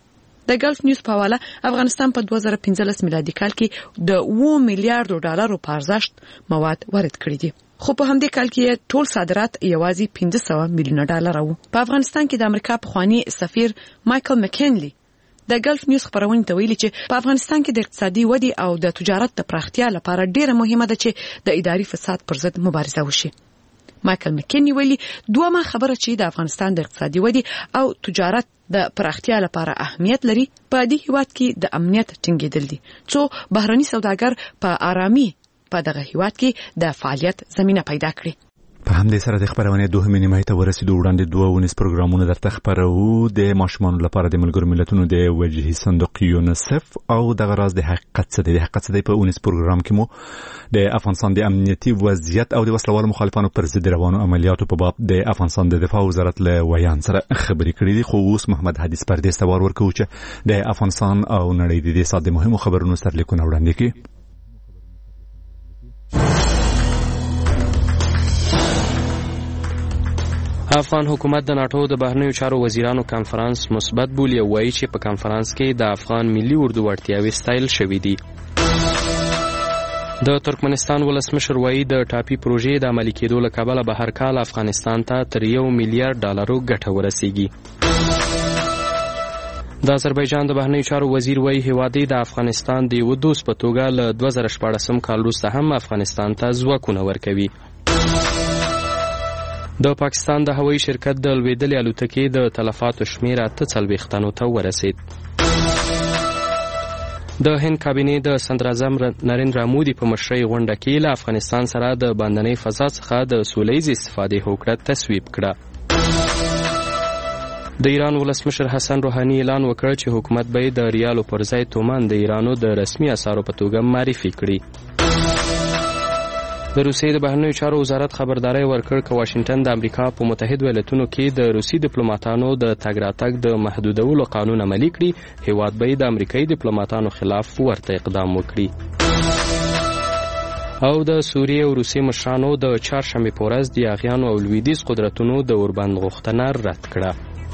د ګلف نیوز په حواله افغانستان په دوه زره پنځلس میلادي کال کې د اوه میلیارډ ډالرو په ارزښت مواد وارد کړي دي، خو په همدې کال کې ټول صادرات یوازې پنځه سوه میلیونه ډالر وو. په افغانستان کې د امریکا پخوانی سفیر مایکل مکینلی د ګلف نیوز خبرونه ته ویلي چې په افغانستان کې د اقتصادي ودې او د تجارت د پراختیا لپاره ډیره مهمه ده چې د اداري فساد پر ضد مبارزه وشي. مایکل مکینلی ویلي دومره خبره چې د افغانستان د اقتصادي ودې او تجارت د پراختیا لپاره اهمیت لري په دې هیواد کې د امنیت ټینګېدل دي، څو بهرني سوداګر په آرامي په دغه هیواد کې د فعالیت زمينه پیدا کړي. په همدې سره د خبرونه دوه نیمه ته ورسېدو. وړاندې دوه ونیس پروګرامونه درته خبرو د ماشومان لپاره د ملګرو ملتونو د وجهي صندوق یونیسف او د غراز د حقیقت څه د حقیقت څه په ونیس پروګرام کې مو د افغانستان د امنیتي وضعیت او د وسلوالو مخالفانو پر ضد روانو عملیاتو په باب د افغانستان د دفاع وزارت له ویان سره خبرې کړې دي. خو اوس محمد حدیث پردیس ته ور ورکوي چې د افغانستان او نړۍ د دې ساده مهمو خبرونو سرلیکونه وړاندې کړي. افغان حکومت د ناتو د بهرنیو چارو وزیرانو کانفرنس مثبت بولی او وایي چې په کانفرنس کې د افغان ملي اردو وړتیاوې ستایل شوې دي. د ترکمنستان ولسمشر وایي د ټاپي پروژې د عملي کېدو له کبله به هر کال افغانستان ته تر یو میلیارډ ډالرو ګټه ورسیږي. د آذربایجان د بهرنیو چارو وزیر وایي هیواد د افغانستان د یو دوست په توګه له دوه زره شپاړسم کال وروسته هم افغانستان ته ځواکونه ورکوي. د پاکستان د هوایي شرکت د لوېدلې الوتکې د تلفاتو شمېر اته څلوېښت تنو ته ورسید. د هند کابینې د صدراعظم نریندرا مودي په مشرۍ غونډه کې له افغانستان سره د باندنۍ فضا څخه د سولهییزې استفادې هوکړه تصویب کړه. د ایران ولسمشر حسن روحاني اعلان وکړ چې حکومت به د ریالو پر ځای تومان د ایرانو د رسمي اسعارو په توګه معرفي کړي. د روسیې د بهرنیو چارو وزارت خبرداري ورکړ چې واشنگټن د امریکا په متحده ایالاتونو کې د روسي ډیپلوماټانو د تګ راتګ د محدودولو قانون عملي کړي، هیواد به د امریکایي ډیپلوماټانو خلاف ورته اقدام وکړي. او د سوریې او روسیې مشرانو د چهارشنبې په ورځ د یاغیانو او لویدیځ قدرتونو د اوربند غوښتنه رد کړه.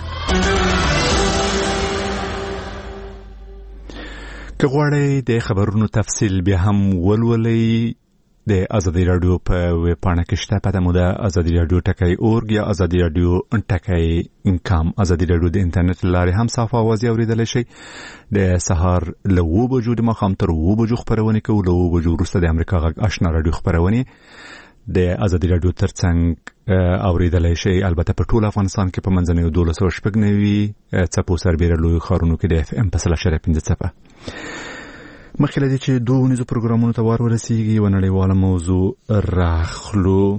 که غواړئ د خبرونو تفصیل بیا هم ولولئ د ازادي رادیو په ویب پاڼه کې شته، پته مو د ازادي رادیو ټکی اورګ یا ازادي رادیو ټکی انکام. ازادي رادیو د انټرنیټ لارې هم صاف اوازې اوریدلی شئ. د سهار له اوه بجو د ماښام تر اوه بجو خپرونې کوو. له اوه بجو وروسته د امریکا غږ آشنا رادیو خپرونې د ازادي رادیو ترڅنګ اوریدلی شئ. البته په ټول افغانستان کې په منځنیو دولس سوه شپږ نوي څپو سربیره لویو ښارونو کې د اف ام په سل اشاریه پنځه څپه. مخکې له دې چې دوه ونیزو پروګرامونو ته وار ورسیږي یوه نړیواله موضوع راخلو.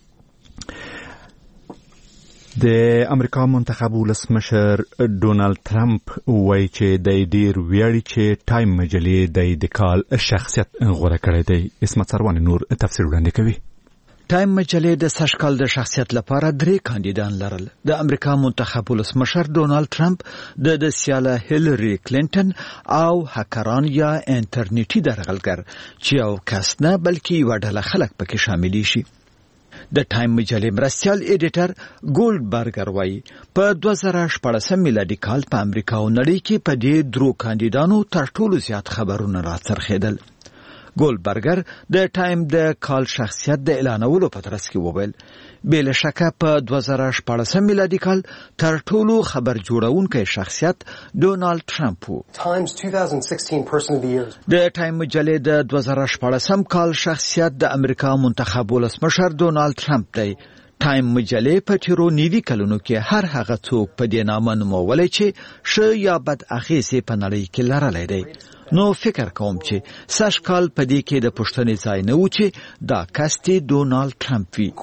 د امریکا منتخب ولسمشر ډونالد ترامپ وایي چې دی ډېر ویاړي چې ټایم مجلې دی د کال شخصیت غوره کړی دی. اسمت سروان نور تفسیر وړاندې کوي. ټایم مجلې د سږکال د شخصیت لپاره درې کاندیدان لرل. د امریکا منتخب ولسمشر ډونالد ترامپ، د د سیاله هیلری کلینټن او هکران یا انټرنیټي درغلګر چې یو کس نه بلکې یوه ډله خلک پکې شامل شي. د ټایم مجلې مرستیال ایډیټر ګولډبرګر وایي په دوه زره شپاړسم میلادي کال په امریکا او نړۍ کې په دې درو کاندیدانو تر ټولو زیات خبرونه راڅرخېدل. ګولډبرګر د ټایم د کال شخصیت د اعلانولو په ترڅ کې وویل بې له شکه په دوه زره شپاړسم میلادي کال تر ټولو خبر جوړونکی شخصیت ډونالد ترامپ و. د ټایم مجلې د دوه زره شپاړسم کال شخصیت د امریکا منتخب ولسمشر ډونالد ترامپ دی. ټایم مجلې په تیرو نوي کلونو کې هر هغه څوک په دې نامه نومولی چې ښه یا بد اغېزې په نړۍ کې لرلی دی. نو فکر کوم چې سږ کال په دې کې د پوښتنې ځای نه و چې دا کس دې ډونالد ترامپ وي.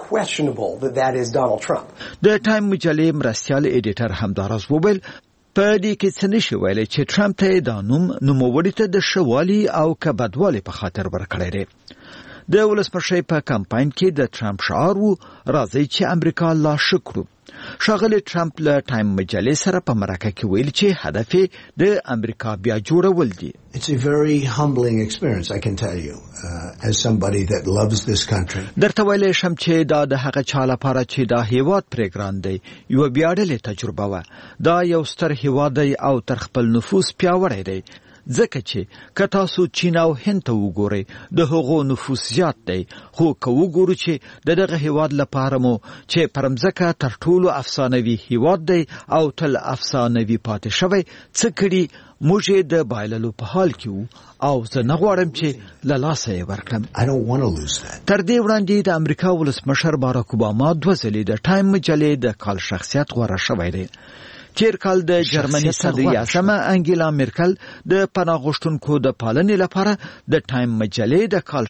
د ټایم مجلې مرستیال ایډیټر همداراز وویل په دې کې څه نشي ویلی چې ترامپ ته دا نوم نوموړي ته د ښه والي او که بدوالي په خاطر ورکړی دی. د ولسمشر په کمپاین کې د ټرمپ شعار وو راځي چې امریکا لا شکرو. ښاغلی ټرمپ له ټایم مجلې سره په مرکه کې ویل چې هدف یې د امریکا بیا جوړول دي. It's a very humbling experience, I can tell you, uh, as somebody that loves this country. درته ویلی شم چې دا د هغه چا لپاره چې دا هیواد پرې ګران دی یوه ویاړلې تجربه وه. دا یو ستر هیواد دی او تر خپل نفوس پیاوړی دی، ځکه چې که تاسو چین او هند ته وګورئ د هغو نفوس زیات دی، خو که وګورو چې د دغه هیواد لپاره مو چې پر مځکه تر ټولو افسانوي هیواد دی او تل افسانوي پاتې شوی څه کړي، موږ یې د بایللو په حال کې وو او زه نه غواړم چې له لاسه یې ورکړم. تر دې وړاندې د امریکا ولسمشر باراک اوباما دوه ځلې د ټایم مجلې د کال شخصیت غوره شوی دی. تیر کال د جرمني صدر اعظم انګیلا میرکل د پناه غوښتونکو د پالنې لپاره د ټایم مجلې د کال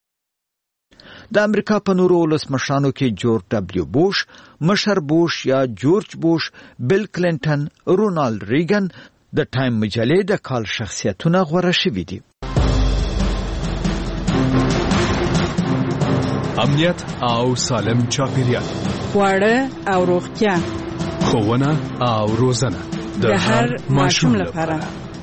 د امریکا په نورو ولسمشرانو کې جورج ډبلیو بوش، مشر بوش یا جورج بوش، بیل کلینټن، رونالد ریګن د ټایم مجلې د کال شخصیتونه غوره شوي دي. امنیت او سالم چاپیریال، خواړه او روغتیا، ښوونه او روزنه د هر ماشوم لپاره.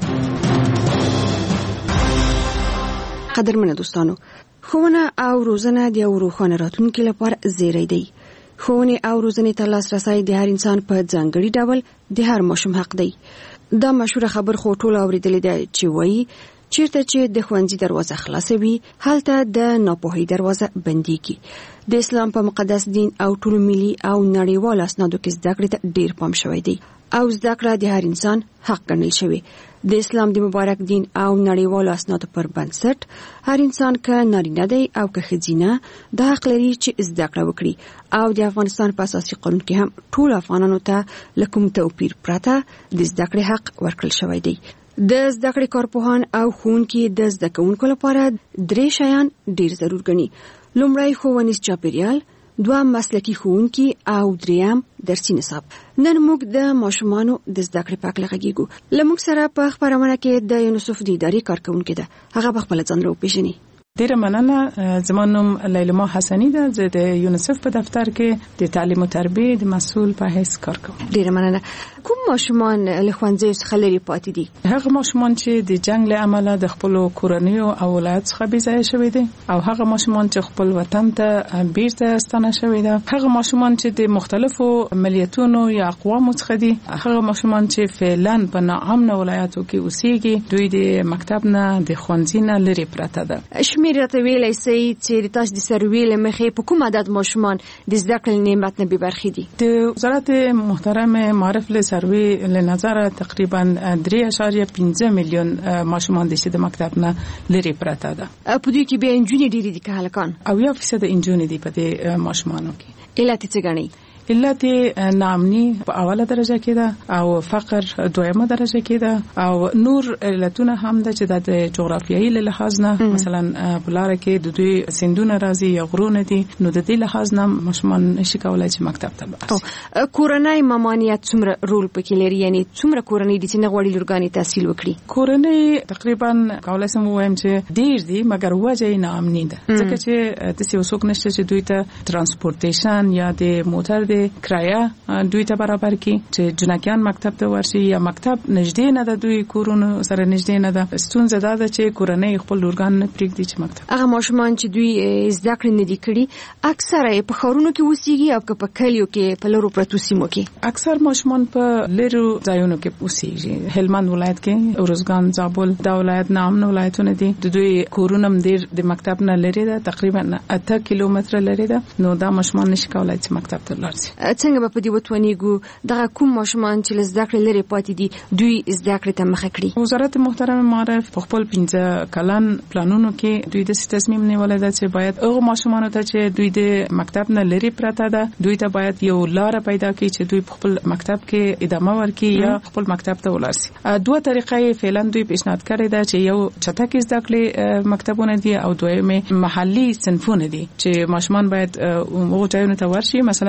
قدرمنو دوستانو، ښوونه او روزنه د یو روښانه راتلونکي لپاره زیری دی. ښوونې او روزنې ته لاسرسی د هر انسان په ځانګړي ډول د هر ماشوم حق دی. دا مشهوره خبر خو ټول اوریدلې ده چې وایي چیرته چې د ښوونځي دروازه خلاصه وي هلته د ناپوهۍ دروازه بنديږي. د اسلام په مقدس دین او ټول ملي او نړیوال اسنادو کې زده کړې ته ډیر پام شوی دی او زده کړه د هر انسان حق ګڼل شوی. د اسلام د مبارک دین او نړیوال اسنادو پر بنسټ هر انسان که نارینه دی او که ښځینه د حق لري چې زده کړه وکړي او د افغانستان په اساسي قانون کې هم ټول افغانانو ته له کوم توپیر پرته د زده کړې حق ورکړل شوی دی. د زده کړې کارپوهان او ښوونکي د زده کوونکو لپاره درې شیان ډیر ضرور ګڼي. لومړی ښوونیز چاپیریال، دویم مسلکي ښوونکي او دریم درسي نصاب. نن موږ د ماشومانو د زده کړې په اړه غږیږو. له موږ سره په خبرونه کې د یونیسف د ادارې کارکونکې ده. هغه په خپل ځان راوپېژني. ډیره مننه. زما نوم لیلما حسنی ده. زه د یونیسف په دفتر کې د تعلیم او تربیه د مسؤل په حیث کار کوم. ډیره مننه. کوم ماشومان له ښوونځي څخه لري پاتې دي؟ هغه ماشومان چې د جنگ له امله د خپل کورنیو او ولایت څخه بې ځایه شوي دي او هغه ماشومان چې خپل وطن ته بیرته ستانه شوي دي، هغه ماشومان چې د مختلفو ملیتونو یا اقوامو څخه دي، هغه ماشومان چې فعلا په ناامنه ولایتو کې اوسېږي، دوی د مکتب نه د ښوونځي نه لري پراته ده. شمیر راته ویلی سئ چې د تاسو د سروې له مخې په کوم عدد ماشومان د زده کړې نعمت نه بې برخې دي؟ د وزارت محترم معارف له سروې له نظره تقریبا درې اعشاریه پنځه میلیون ماشومان دي چې د مکتب نه لري پراته ده. په دوی کې بیا نجونې ډېرې دي که هلکان؟ اویا فیصده نجونې دي په دې ماشومانو کې. علت یې څه ګڼئ؟ علت ناامني په اوله درجه کې ده او فقر دویمه درجه کې ده او نور علتونه هم ده چې د جغرافیایي لحاظ نه مثلا په لاره کې د دوی سیندونه راځي یا غرونه دي، نو د دې لحاظ نه ماشومان نشي کولای چې مکتب ته ورسي. کورنۍ ممانعت څومره رول پکې لري؟ یعنی څومره کورنۍ دي چې نه غواړي لورګانې تحصیل وکړي؟ کورنۍ تقریبا کولای شم ووایم چې ډیر دي مګر وجه یې ناامني ده، ځکه چې د څه وسوک نشته چې دوی ته ترانسپورټیشن یا د موټر د کرایه دوی ته برابر کی چې جنکیان مکتب ته ورشي یا مکتب نږدې نه ده، دوی کورونو سره نږدې نه ده. ستونزه دا ده چې کورنۍ خپل لورګان نه پرېږدي چې مکتب. هغه ماشومان چې دوی زده کړې نه دي کړي اکثره په ښارونو کې اوسېږي او که په کلیو کې په لرو پرتو سیمو کې؟ اکثر ماشومان په لرو ځایونو کې اوسېږي. هلمند ولایت کې ارزګان، زابل دا ولایت نامنه ولایتونه دي. د دوی کورونه هم ډېر د مکتب نه لري ده، تقریبا اته کیلومتره لري ده، نو دا ماشومان نشي کولای چې مکتب ته لاړ شي. څنګه به په دې وتوانیږو دغه کوم ماشومان چې له زده کړې لرې پاتې دي دوی زده کړې ته مخه کړي؟ وزارت محترم معارف په خپل پنځه کلن پلانونو کې دوی داسې تصمیم نیولی ده چې باید هغو ماشومانو ته چې دوی د مکتب نه لرې پرته ده دوی ته باید یو لاره پیدا کړي چې دوی په خپل مکتب کې ادامه ورکړي یا خپل مکتب ته ولاړ شي. دوه طریقې فعلا دوی پیشنهاد کړې ده چې یو چټکې زده کړې مکتبونه دي او دویمه محلي صنفونه دي چې ماشومان باید هغو ځایونو ته ورشي. مثلا چټکې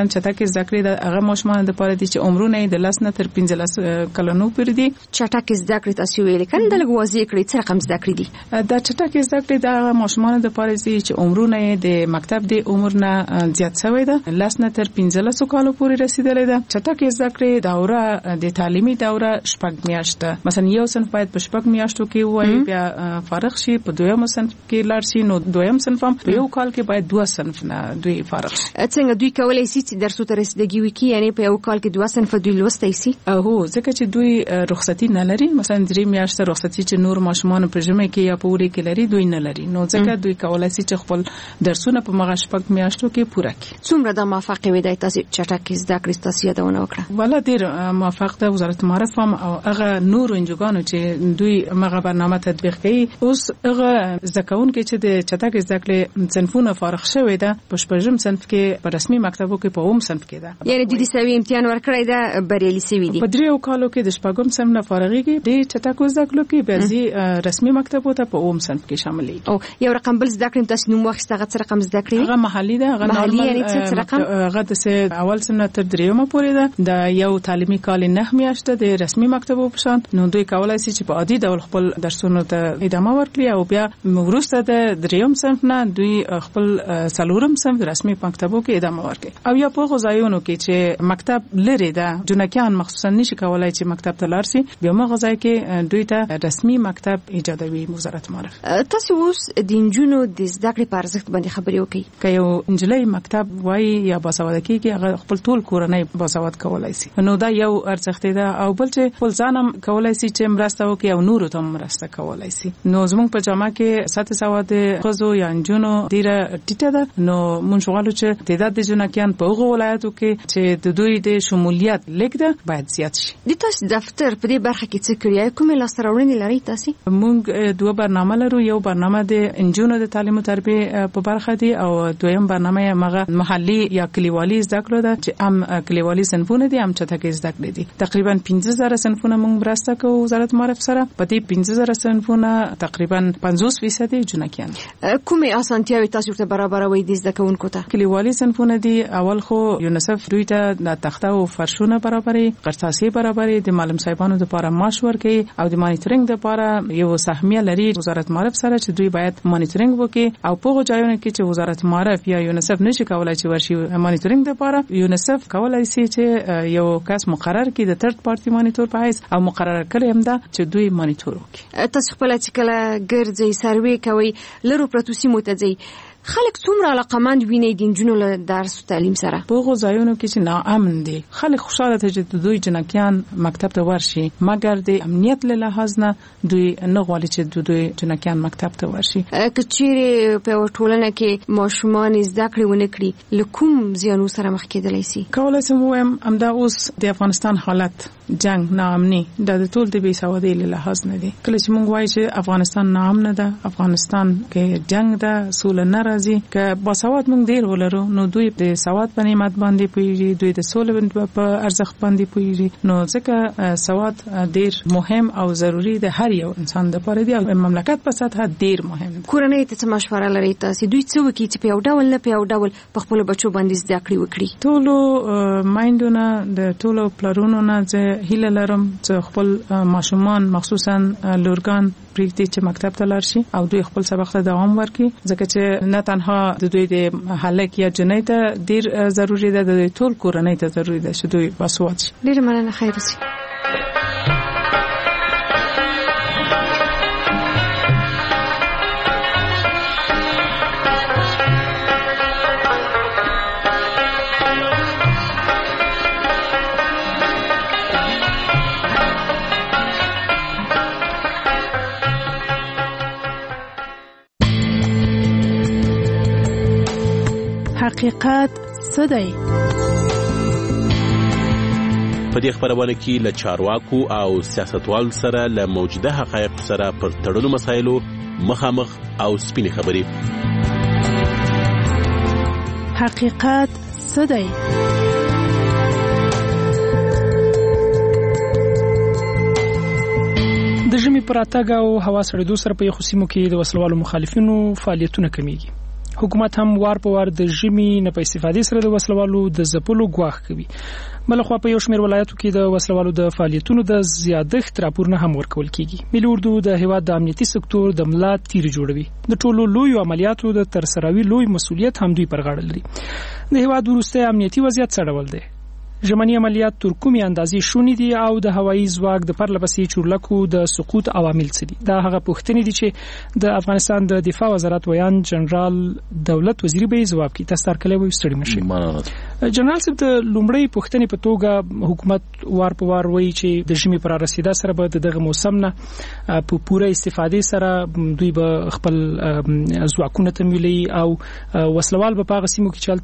چټکې زده کړې د هغه ماشومان د پاره دي چې عمرونه د لاس نه تر پنځلس کلونو پورې دي. چټکې زده کړې تاسو ویل کنه د لږ واضح کړئ څه رقم زده کړې دي؟ د چټکې زده کړې د ماشومان د پاره دي چې عمرونه د مکتب د عمر نه زیات شوی ده، لاس نه تر پنځلس کالو پورې رسیدلې ده. چټکې زده کړې دوره د تعلیمي دوره شپږ میاشتې، مثلا یو صنف باید په شپږ میاشتو کې وای بیا فارغ شي، په دویم صنف کې لاړ شي، نو دویم صنف هم په یو کال کې باید دوه صنف نه دوی فارغ شي. څنګه دوی کولای شي چې درسو ته رسیدګي وکړي، یعنی په یو کال کې دوه صنف دوی لوستای شي؟ هو ځکه چې دوی رخصتي نه لري، مثلا درې میاشتې رخصتي چې نور ماشومان په ژمي کې یا په وړي کې لري دوی نه لري، نو ځکه دوی کولای شي چې خپل درسونه په مغه شپږ میاشتو کې پوره کړي. څومره د موافقه وي د تاسو چټکې زده کړې تاسو یادونه وکړه؟ ولا ډیر موافق ده وزارت معارف هم او هغه نور انجوګانو چې دوی مغه برنامه تطبیق کوي. اوس هغه ځکهون کې چې د چټکې زده کړې صنفونه فارغ شوی ده، په شپږم صنف کې په رسمي مکتبو کې په اوم صنف کې ده، یعنی دوی د سوي امتحان ورکړی ده، بریالي سوي دي. په دریو کالو کې د شپږم صنف نه فارغيږي، د چټکو زده کړو کې به رسمي مکتبو ته په اوم صنف کې شاملي. او یو رقم بل زده کړم تاسو نو وخت هغه څه رقم زده کړی؟ هغه محلي ده، هغه محلي یعنی څه رقم؟ هغه د اول سنه تر دریمه پورې ده، د یو تعلیمي کال نه میاشته د رسمي مکتبو په شان، نو دوی کولای شي چې په عادي ډول خپل درسونو ته ادامه ورکړي او بیا وروسته د دریم صنف نه دوی خپل څلورم صنف رسمي مکتبو کې ادامه ورکړي. او یا په غځایونو کې چې مکتب لري ده، جنکیان مخصوصا نشي کولای چې مکتب ته لاړ شي، بیا موږ غځای کې دوی ته رسمي مکتب ایجادوي وزارت معارف. تاسو اوس د انجونو د زده کړې په ارزښت باندې خبرې وکړئ. که یو انجلۍ مکتب وایي یا باسواده کېږي، هغه خپل ټول کورنۍ باسواد کولای شي، نو دا یو ارزښت دی. او بل چې خپل ځانم کولای شي چې مرسته وکړي او نورو ته مرسته کولای شي. نو زموږ په جامعه کې سطح سواد خزو یا انجونو ډیره ټیټه ده، نو مونږ غواړو چې تعداد د جنکیان په هغو ولایتو کې چې د دوی د شمولیت لیک ده باید زیات شي. د تاسو دفتر په دې برخه کې څه کړی؟ کومه لاسته راوړنې لري تاسو؟ مونږ دوه برنامه لرو، یو برنامه د انجونو د تعلیم او تربیه په برخه دی او دویم برنامه مغه محلي یا کلیوالي زده کړو ده چې هم کلیوالي صنفونه دي هم چټکې زده کړې دي. تقریبا پنځه زره صنفونه مونږ مرسته کوو وزارت معارف سره، په دې پنځه زره صنفونه تقریبا پنځوس فیصد جنکیان. کومه اسانتیاوي تاسو ته برابروي دي زده کوونکو ته؟ کلیوالي صنفونه دي، اول خو یونیسف دوی ته د تخته او فرشونه برابري، قرطاسي برابري، د معلم صاحبانو لپاره معاش ورکړي او د مانیټرینګ لپاره یو سهمیه لري وزارت معارف سره چې دوی باید مانیټرینګ وکړي. او په ځایونو کې چې وزارت معارف یا یونیسف نشي کولای چې ورشي مانیټرینګ لپاره، یونیسف کولای شي چې یو کس مقرر کړي د تھرد پارټي مانیټور په حیث او مقرر کړي هم دا چې دوی مانیټور وکړي. تاسو خپل چې کله ګرځي سروي کوي لرو پروتو سیمو ته ځي، خلک څومره علاقمند ویني د انجونو له درس او تعلیم سره؟ په غوځایونو کې چې ناامن دي، خلک خوشاله دي چې دوی جنکیان مکتب ته ورشي، مګر د امنیت له لحاظ نه دوی نه غواړي چې دوی جنکیان مکتب ته ورشي. کچېره په ټولنه کې ماشومان زده کړې ونه کړي، لکوم زیانو سره مخ کېدلی شي؟ کولای شم وایم همدا اوس د افغانستان حالت، جنگ، ناامني، د ټول د بې سوادۍ له لحاظ نه دي. کله چې موږ وایو چې افغانستان ناامن ده، افغانستان کې جنگ ده، سوله نه راځي، که باسواد موږ ډیر ولرو نو دوی د سواد په نعمت باندې پوهیږي، دوی د سولې په ارزښت باندې پوهیږي، نو ځکه سواد ډیر مهم او ضروری دی هر یو انسان لپاره دی او مملکت په سطح ډیر مهم دی. کورنۍ ته څه مشوره لري تاسو؟ دوی څه وکړي چې په یو ډول نه په یو ډول په خپل بچو باندې زده کړې وکړي؟ ټولو مایندونه د ټولو پلرونو نه زه هیله لرم چې خپل ماشومان مخصوصا لورګان پریږدي چې مکتب ته لاړ شي او دوی خپل سبق ته دوام ورکړي، ځکه چې نه تنها د دوی د هلک یا جنۍ ته ډیر ضروری ده، د ټول کورنۍ ته ضروری ده چې دوی باسواد شي. ډیر مننه، خیر اوسئ. حقیقت څه دی؟ په دې خبرونه کې له چارواکو او سیاستوالو سره له موجوده حقایق سره پر تړلو مسایلو مخامخ او سپینې خبرې. حقیقت څه دی؟ د ژمي پر راتګ او هوا سړېدو سره په یخو سیمو کې د وسلوالو مخالفینو فعالیتونه کمیږي. حکومت هم وار په وار د ژمي نه په استفادې سره د وسلوالو د ځپلو ګواښ کوي. بلخوا په یو شمېر ولایتو کې د وسلوالو د فعالیتونو د زیادښت راپورونه هم ورکول کیږي. ملي اردو د هیواد د امنیتي سکتور د ملا تیر جوړوي. د ټولو لوی عملیاتو د ترسروي لوی مسؤلیت هم دوی پر غاړه لري. د هیواد وروسته امنیتي وضعیت څه ډول دی؟ ژمنی عملیات تر کومې اندازې شونې دي او د هوایي ځواک د پرلپسې چورلکو د سقوط عوامل څه دي؟ دا هغه پوښتنې دي چې د افغانستان د دفاع وزارت ویان جنرال دولت وزیر به جواب کوي. تاسو ترکلې وي ستړي مشي. جنرال صاحب د لومړی پوښتنې په توګه حکومت وار په وار وایي چې د ژمي پر رسیدا سره به دغه موسم نه په پوره استفادې سره دوی به خپل ځواکونه تمویلي او وسلوال به په غسیمو کې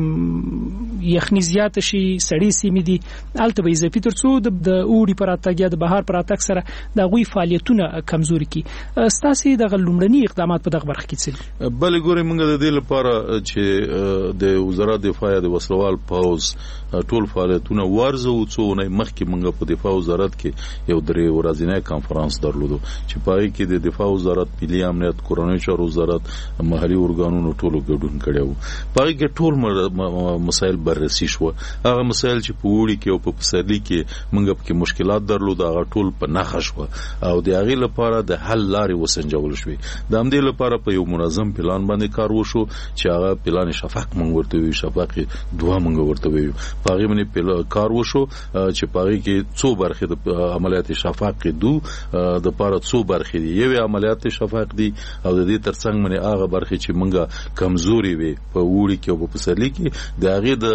چلته یخني زیات شي سړي سیمې دي الته به اضافي ترڅو د اوړي پر اتګ یا د بهار پر اتګ سره د غوي فعالیتونه کمزوري کی. ستاسو د غلمړنی اقدامات په دغه برخه کې څه بل ګوري موږ د دې لپاره چې د وزارت دفاع د وسلوال پوز ټول فعالیتونه ورزو څو نه مخکې موږ په دفاع وزارت کې یو درې ورځنی کانفرنس درلودو چې پای کې د دفاع وزارت، ملي امنیت، کورنۍ چارو وزارت، محلي ارګانونو ټولو ګډون کړو. پای کې ټول مسایل بررسي شو. هغه مسایل چې په وړي کې او په پسرلي کې موږ په مشکلات درلود هغه ټول په نخښ شو او د هغه لپاره د حل لارې وسنجول شوې. د همدې لپاره په یو منظم پلان باندې کار وشو چې هغه پلان شفاق موږ ورته وی شفاق دوه موږ ورته وی په هغه باندې کار وشو چې په هغه کې څو برخې د عملیات شفاق دو د لپاره څو برخې دي. یو عملیات شفاق دي او د دې ترڅنګ باندې هغه برخې چې موږ کمزوري وي په وړي کې او په پسرلي کې د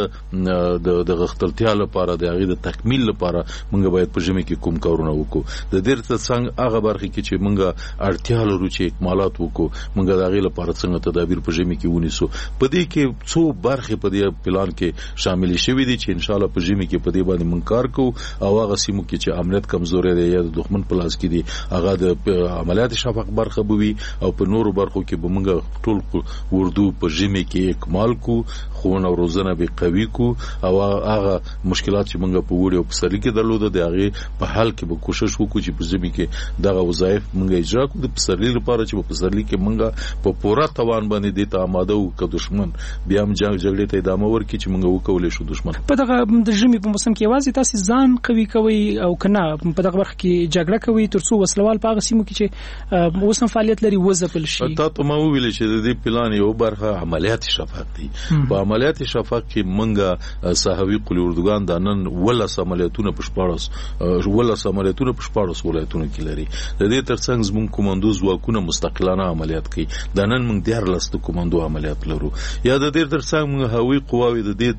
هغه د د غختلتیا لپاره د هغه د تکمیل لپاره موږ باید په ژمي کې کوم کارونه وکړو. د دې ترڅنګ هغه برخه کې چې موږ اړتیا لرو چې اکمالات وکړو موږ د هغه لپاره څنګه تدابیر په ژمي کې ونیسو. په دې کې څو برخې په دې پلان کې شامل شوي دي چې ان شاء الله په ژمي کې په دې باندې موږ کار کوو او هغه سیمو کې چې امنیت کمزوري دی یا د دښمن په لاس کې دي هغه د عملیات شفاق برخه بوي او په نورو برخو کې به موږ ټول وردو په ژمي کې اکمال کو خونه او روزنه به قوي کو او هغه مشکلات چې موږ په وړي او په سړی کې درلوده د هغه په حل کې به کوشش وکړو چې په ژمي کې دغه وظایف موږ اجرا کړو. د پسرلی لپاره چې په پسرلی کې موږ په پوره توان باندې د ته آماده وو که دشمن بیا هم جنگ جګړې ته ادامه ورکړي چې موږ وکولې شو. دشمن په دغه د ژمي په موسم کې یوازې تاسو ځان قوي کوي او کنه په دغه برخه کې جګړه کوي ترڅو وسلوال په هغه سیمو کې چې اوس هم فعالیت لري وځپل شي. تاسو مو ویل چې د دې پلان یو برخه عملیات شفاق دي. په عملیات شفاق کې موږ صحوي قلی اردوګان د نن ولا عملیاتونه په شپارس ولا عملیاتونه په شپارس ولایتونو کې لري. د دې ترڅنګ زموږ کوماندو ځواکونه مستقلانه عملیات کوي. د نن موږ ډیر لست کوماندو عملیات لرو. یا د دې ترڅنګ موږ هوایي قواوی د دې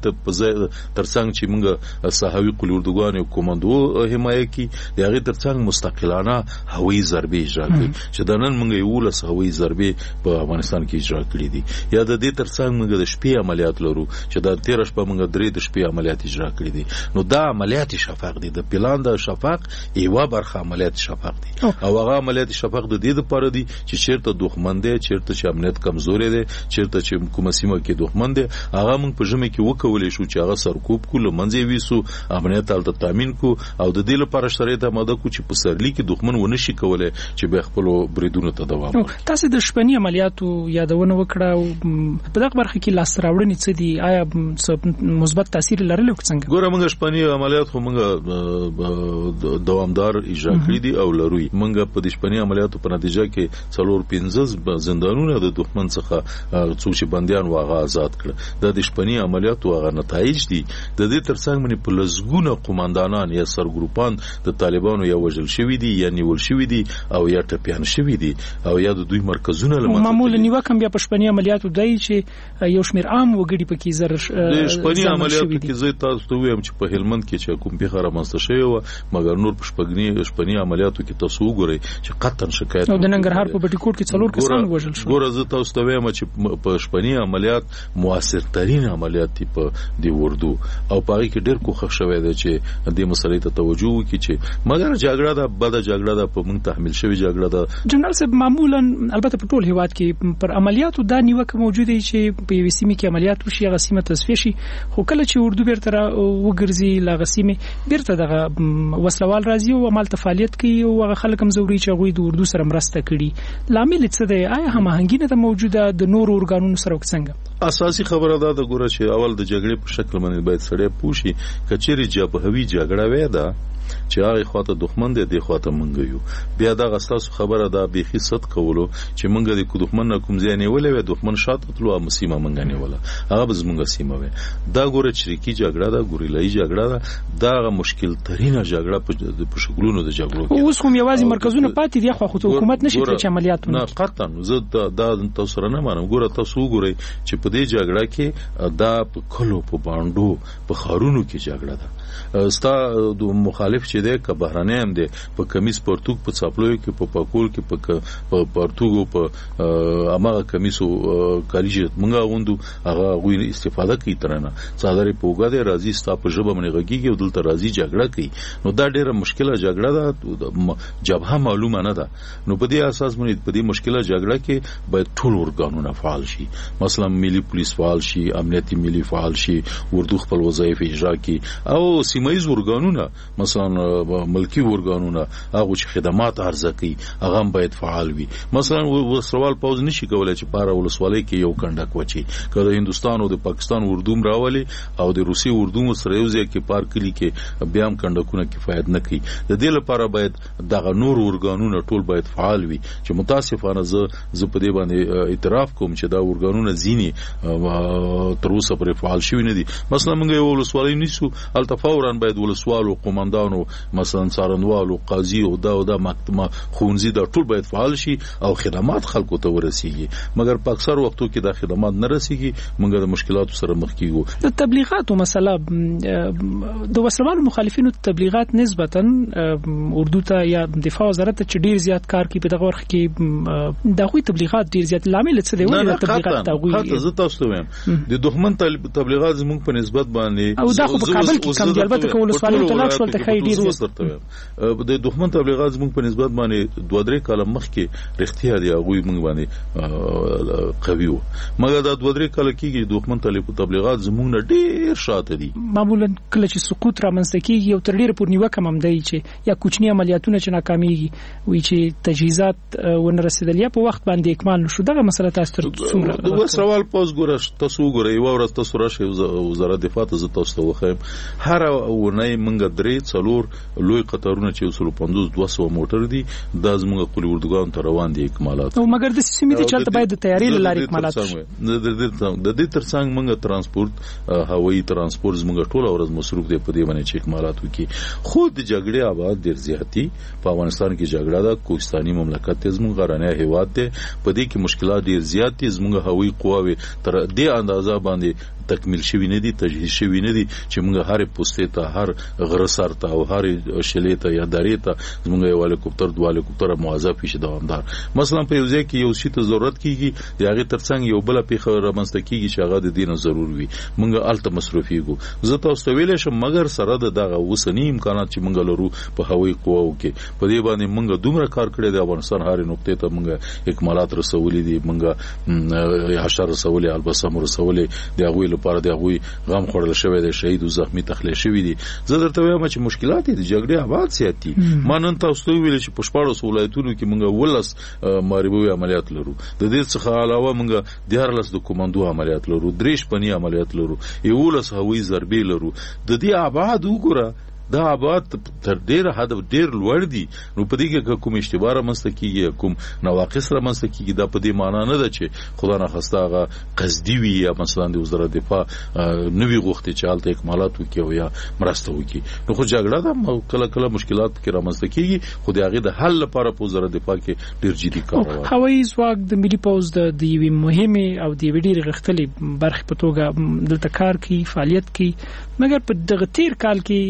ترڅنګ چې موږ صحوي قلی اردوګان او کوماندو حمایه کوي د هغه ترڅنګ مستقلانه هوایي ضربې اجرا کوي چې د نن موږ یو لس هوایي ضربې په افغانستان کې اجرا کړې دي. یا د دې ترڅنګ موږ د شپې عملیات لرو چې د تیر شپه موږ درې د شپې عملیات اجرا کړې دي. نو دا عملیات شفاق دي. د پلان د شفاق یو برخه عملیات شفاق دي او هغه عملیات شفاق د دې لپاره دي چې چیرته دښمن دی، چیرته چې امنیت کمزوري دی، چیرته چې کومه سیمه کې دښمن دی هغه موږ په ژمي کې وکولې شو چې هغه سرکوب کو لمنځه ویسو امنیت تل تامین کو او د دې لپاره شرایط آماده کو چې په سرلی کې دښمن ونه شي کولای چې به خپل بریدونو ته دوام ورکړي. تاسو د شپنی عملیاتو یادونه وکړه او په دغه برخه کې لاس راوړنې څه دي؟ آیا مثبت تاثیر لرلی او څنګه؟ ګوره موږ شپنی عملیات خو موږ دوامدار اجرا کړی دي او لروي. موږ په د شپنی عملیاتو په نتیجه کې څلور پنځه زندانونه د دښمن څخه څو چې بنديان واغه آزاد کړ. د شپنی عملیاتو هغه نتایج دي. د دې ترڅنګ باندې په لزګونه قوماندانان یا سرګروپان د طالبانو یا وژل شوی دي یا نیول شوی دي او یا ټپيان شوی دي او یا د دوی مرکزونه لمنځه معمولا نیوکه بیا په شپنی عملیاتو دی چې یو شمیر عام وګړي پکې زر د شپنی عملیاتو کې زه تاسو ته وایم چې په هلمند کې چې کوم پیښه رامنځته شوې و مګر نور په شپګنی شپنی عملیاتو کې تاسو وګورئ چې قطن شکایت او د ننګرهار په بټي کوټ کې څلور کسان وژل شو. ګوره زه تاسو ته وایم چې په شپنی عملیات موثر ترين عملیات دی په دی وردو او په هغه کې ډېر کوښښ شوی دی چې دې مسلې ته توجه وکړي چې مګر جګړه ده بده جګړه ده په موږ تحمل شوی جګړه ده. جنرال صاحب معمولا البته په ټول هیواد کې پر عملیاتو دا نیوکه موجوده چې په یوه سیمه کې عملیات وشي هغه سیمه تصفیه شي خو کله چې اردو بیرته وګرځي لاغسیمه بیرته دغه وسلوال راځي او عمل فعالیت کوي او هغه خلک هم زوري چې غوي د اردو سره مرسته کړي لامل څه دی آیا هماهنګي نه موجوده د نور اورګانونو سره څنګه اساسي خبره ده د ګوره چې اول د جګړې په شکل باندې باید سړی پوښي کچېری جبهوي جګړه وې ده چې هغه خواته دښمن دی دی خواته مونږ یو بیا دا غستاسو خبره ده به خصت کولو چې مونږ د دښمن نه کوم ځای نیولې وې دښمن شاته تلو مسیمه مونږ نیوله هغه بز مونږ سیمه وې دا ګوره چریکی جګړه ده ګوریلای جګړه ده دا مشکل ترينه جګړه په شګلونو د جګړو اوس کوم یوازې مرکزونه پاتې دي خو حکومت نشي کولای چې عملیات نه قطعا زه دا تاسو سره نه مانم ګوره تاسو وګورئ چې په دې جګړه کې دا په کلو په باندې په خارونو کې جګړه ده ستا د مخالف چې ده ک بهرانه هم ده په کمیس پرتوګ په چاپلوي کې په پاکول کې په پرتوګو په امغه کمیسو کالیجه مونږه غوندو هغه غوي استفاده کوي ترنه صادره پوګه ده راځي ستا په ژبه باندې غږیږي او دلته راځي جګړه کوي نو دا ډیره مشکله جګړه ده جبهه معلومه نه ده نو په دې اساس باندې په دې مشکله جګړه کې باید ټول اورګانونه فعال شي مثلا ملي پولیس فعال شي امنیتي ملي فعال شي اردو خپل وظایف اجرا کوي او سیمایي اورګانونه مثلا ملکی اورګانونه هغه چې خدمات عرضه کوي هغه باید فعال وي مثلا وسروال پاوز نشي کولای چې پاره ولسوالۍ کې یو کنډک وچی کله هندستان او د پاکستان اردو راولي او د روسي اردو سره یو ځای کې پار کلی کې بیا هم کنډکونه کفایت نه کوي د دې لپاره باید دغه نور اورګانونه ټول باید فعال وي چې متاسفانه زه زه په دې باندې اعتراف کوم چې دا اورګانونه زینی تر اوسه پرې فعال شوي نه دي مثلا موږ یو ولسوالۍ نیسو التفاوران باید ولسوالو قومندانو مثلا څارنوالو قاضي او دا او دا محکمه خونځي دا ټول باید فعال شي او خدمات خلکو ته ورسیږي مګر په اکثر وختو کې دا خدمات نه رسیږي موږ د مشکلاتو سره مخ کیږو د تبلیغاتو مسله د وسلوالو مخالفینو تبلیغات نسبتا اردو ته یا دفاع وزارت چې ډیر زیات کار کوي په دغه ورخ کې د غوي تبلیغات ډیر زیات لامل څه دی ولې تبلیغات دا غوي حتی زه تاسو ته وایم د دښمن تبلیغات زموږ په نسبت باندې او دا خو په کابل کې کم دی البته کول وسوالو ته لاک شول ته خی ډیر د دښمن تبلیغات زموږ په نسبت باندې دوه درې کاله مخکې رښتیا دی غوي موږ باندې قوي و مګر دا دوه درې کاله کې دښمن تبلیغات زموږ نه ډیر شاته دي معمولا کله چې سقوط را منځ کېږي او تر ډیره پورې نیوکه هم دی چې یا کوچنی عملیاتونه چې ناکاميږي وي چې تجهیزات ونه رسیدل یا په وخت باندې اکمال نشو دغه مسله تاسو تر څومره د وسروال پوز ګورش تاسو ګورئ یو ورځ تاسو راشي وزارت دفاع ته تاسو ته وخایم هر ونه منګ درې څلور لوی قطارونه چې وسلو پنځوس دوه سوه موټر دي د زموږ خپل اردوګان ته روان دي اکمالات او مګر د سیمې ته چلته باید د تیاری لارې اکمالات شي د دې ترڅنګ منګ ترانسپورت هوایي ترانسپورت زموږ ټول ورځ مصروف دي په دې باندې چې اکمالات وکړي خود جګړې آباد ډیر زیاتی په افغانستان کې جګړه ده کوهستاني مملکت زموږ غرانه هیواد ته په دې کې مشکلات ډیر زیات دي زموږ هوایي قواوي تر دې اندازه باندې تکمیل شوی نه دي تجهیز شوی نه دي چې موږ هر پوسټه ته هر غره سر ته او هر شلې ته یا درې ته موږ یو هلیکوپټر دوه هلیکوپټر موظف شي دوامدار مثلا په یو ځای کې یو شی ته ضرورت کیږي د هغه ترڅنګ یو بل پیخه رامنځته کیږي چې هغه د دینه ضرور وي موږ الته مصرفيږو زه تاسو ویل شم مګر سره د دغه وسنی امکانات چې موږ لرو په هوایي قواو کې په دې باندې موږ دومره کار کړی د افغانستان هر نقطې ته موږ اکمالات رسولې دي موږ حشر رسولې البسم رسولې د هغوی لپاره د هغوی غم خورل شوی دی شهید او زخمی تخلیه شوی دي زه درته وایم چې مشکلات دي جګړې آباد سیاتي ما نن تاسو ته ویل چې په شپږ ولایتونو کې موږ ولس ماربوي عملیات لرو د دې څخه علاوه موږ د هر لس د کوماندو عملیات لرو درېش پنی عملیات لرو یو لس هوایي ضربې لرو د دې آباد وګوره دا آباد تر ډیره حد ډیر لوړ دي نو په دې کې کوم اشتباه رامنځته کیږي کوم نواقص رامنځته کیږي دا په دې معنی نه ده چې خدا نه خواسته هغه قصدي وي یا مثلا د وزارت دفاع نوی غوښتي چې حالت اکمالات وکړي یا مرسته وکړي نو خو جګړه ده کله کله مشکلات کې رامنځته کیږي خو د هغه د حل لپاره په وزارت دفاع کې ډیر جدي کار وکړي هوایي ځواک د ملي پوز د یوې مهمه او د یوې ډېرې غښتلې برخې په توګه دلته کار کوي فعالیت کوي مګر په دغه تیر کال کې ځینې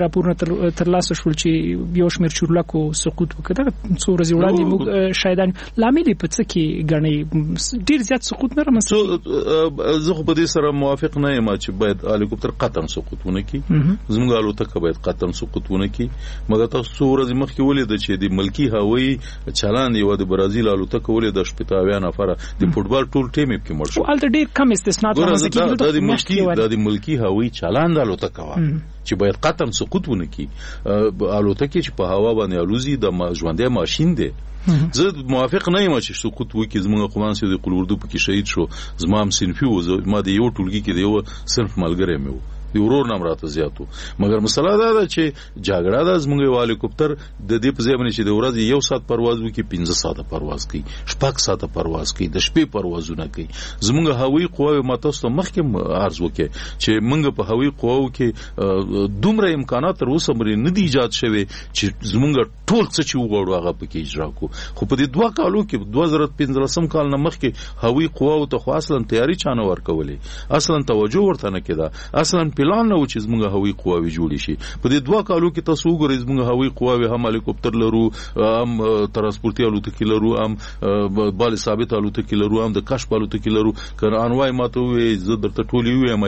راپورونه ترلاسه شول چې یو شمېر چورلکو سقوط وکړ دا څو ورځې وړاندې موږ شاهدان لامل په څه کې غني ډیر زیات سقوط نه رامنځته زه خو په دې سره موافق نه یم چې باید هلیکوپټر قطعا سقوط ونه کړي زموږ الوتکه باید قطعا سقوط ونه کړي مګر تاسو څو ورځې مخکې ولید چې د ملکی هوایي چلان یو د برازیل الوتکه ولید د شپږ نفر د فوټبال ټول ټیم کې مړ شو الته ډیر کم استثناءات د ملکی د ملکی هوایي چلان د الوتکه و چې باید قطعا سقوط ونه کړي الوتکه چې په هوا باندې الوزي د ژوندۍ ماشين دی زه موافق نه یم چې سقوط وکړي زموږ قومان سي د قلوردو په کې شهید شو زما هم صنفي و ما د یو ټولګي کې د یو صنف ملګری مې و د ورور نام راته زیاتو مګر مسله دا ده چې جګړه د زموږ یو هلیکوپټر د دې په ځای باندې چې د ورځې یو ساعت پرواز وکړي پنځه ساعته پرواز کوي شپږ ساعته پرواز کوي د شپې پروازونه کوي زموږ هوایي قواوې ماتوسته مخکې عرض وکړي چې موږ په هوایي قواو کې دومره امکانات تر اوسه مری نه دي ایجاد شوي چې زموږ ټول څه چې وغواړو هغه پکې اجرا کو خو په دې دوه کالو کې دوه زره پنځلسم کال نه مخکې هوایي قواو ته خو اصلا تیاری چانه ورکولې اصلا توجه ورته نه کېده اصلا پلان نه و چې زموږ هوایي قواوې جوړې شي په دې دوه کالو کې تاسو وګورئ زموږ هوایي قواوې هم هلیکوپټر لرو هم ترانسپورتي الوتکې لرو هم بال ثابت الوتکې لرو هم د کشف الوتکې لرو که انواع ماته وي زه درته ټولې وایم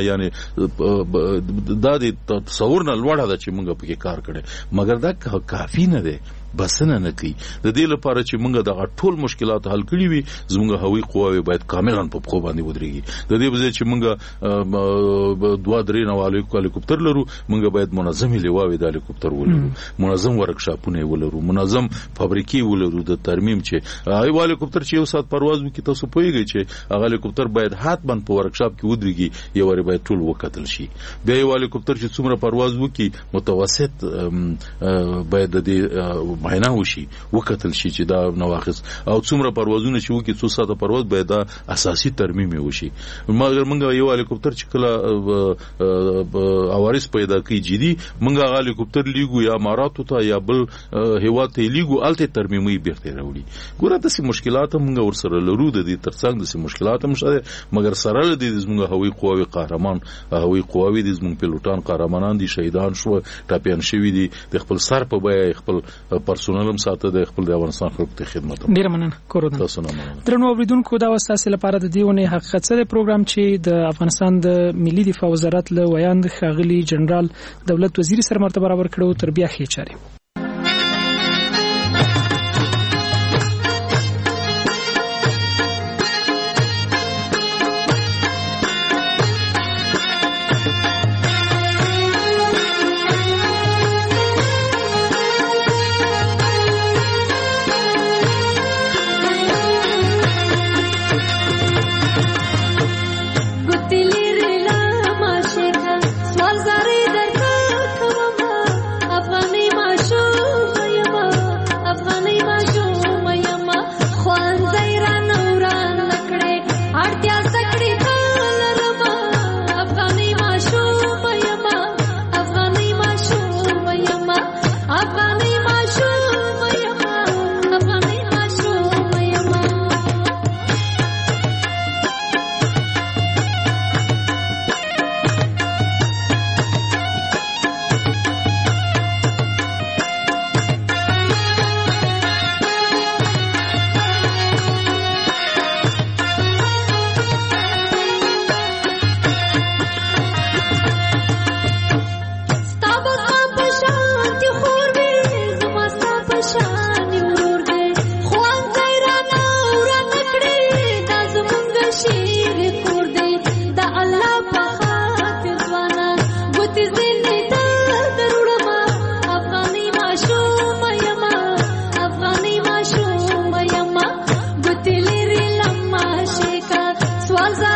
یعنی دا د تصور نه لوړه ده چې موږ پکې کار کړی مګر دا کافي نه دی بسنه نه کوي د دې لپاره چې موږ د ټول مشکلات حل کړي وي زموږ هوایي قواوې باید کاملا په خو باندې ودرېږي د دې بځای چې موږ دوه درې نو هلیکوپټر لرو موږ باید منظمې لیواوې د هلیکوپټر ولرو منظم ورکشاپونه ولرو منظم فابریکې ولرو د ترمیم چې هغه هلیکوپټر چې یو سات پرواز وکړي تاسو پوهیږئ چې هغه هلیکوپټر باید حتما په ورکشاپ کې ودرېږي یو وری باید ټول وکتل شي بیا یو هلیکوپټر چې څومره پرواز وکړي متوسط باید د معاینه وشي وکتل شي چې دا نواقص او څومره پروازونه چې وکړي څو ساعته پرواز باید دا اساسي ترمیم وشي مګر موږ یو هلیکوپټر چې کله اوارس پیدا کوي جدي موږ هغه هلیکوپټر لیګو یا اماراتو ته یا بل هیواد ته لیګو الته ترمیمي بیرته راوړي ګوره د مشکلات موږ ورسره لرو د دې ترڅنګ د مشکلات هم شته مګر سره د زموږ هوایي قواوې قهرمان هوایي قواوې د زموږ پیلوټان قهرمانان دي شهیدان شو ټاپیان شوي دي د خپل سر په بیه خپل پرسونل هم ساته د خپل د افغانستان خلکو ته خدمت ډیر مننه کورودن تاسو نه درنو اوریدونکو دا وساسه لپاره د دیونه حقیقت سره پروګرام چې د افغانستان د ملي دفاع وزارت له ویاند خاغلی جنرال دولت وزیر سره مرتبه برابر کړو تر بیا خې چاري Was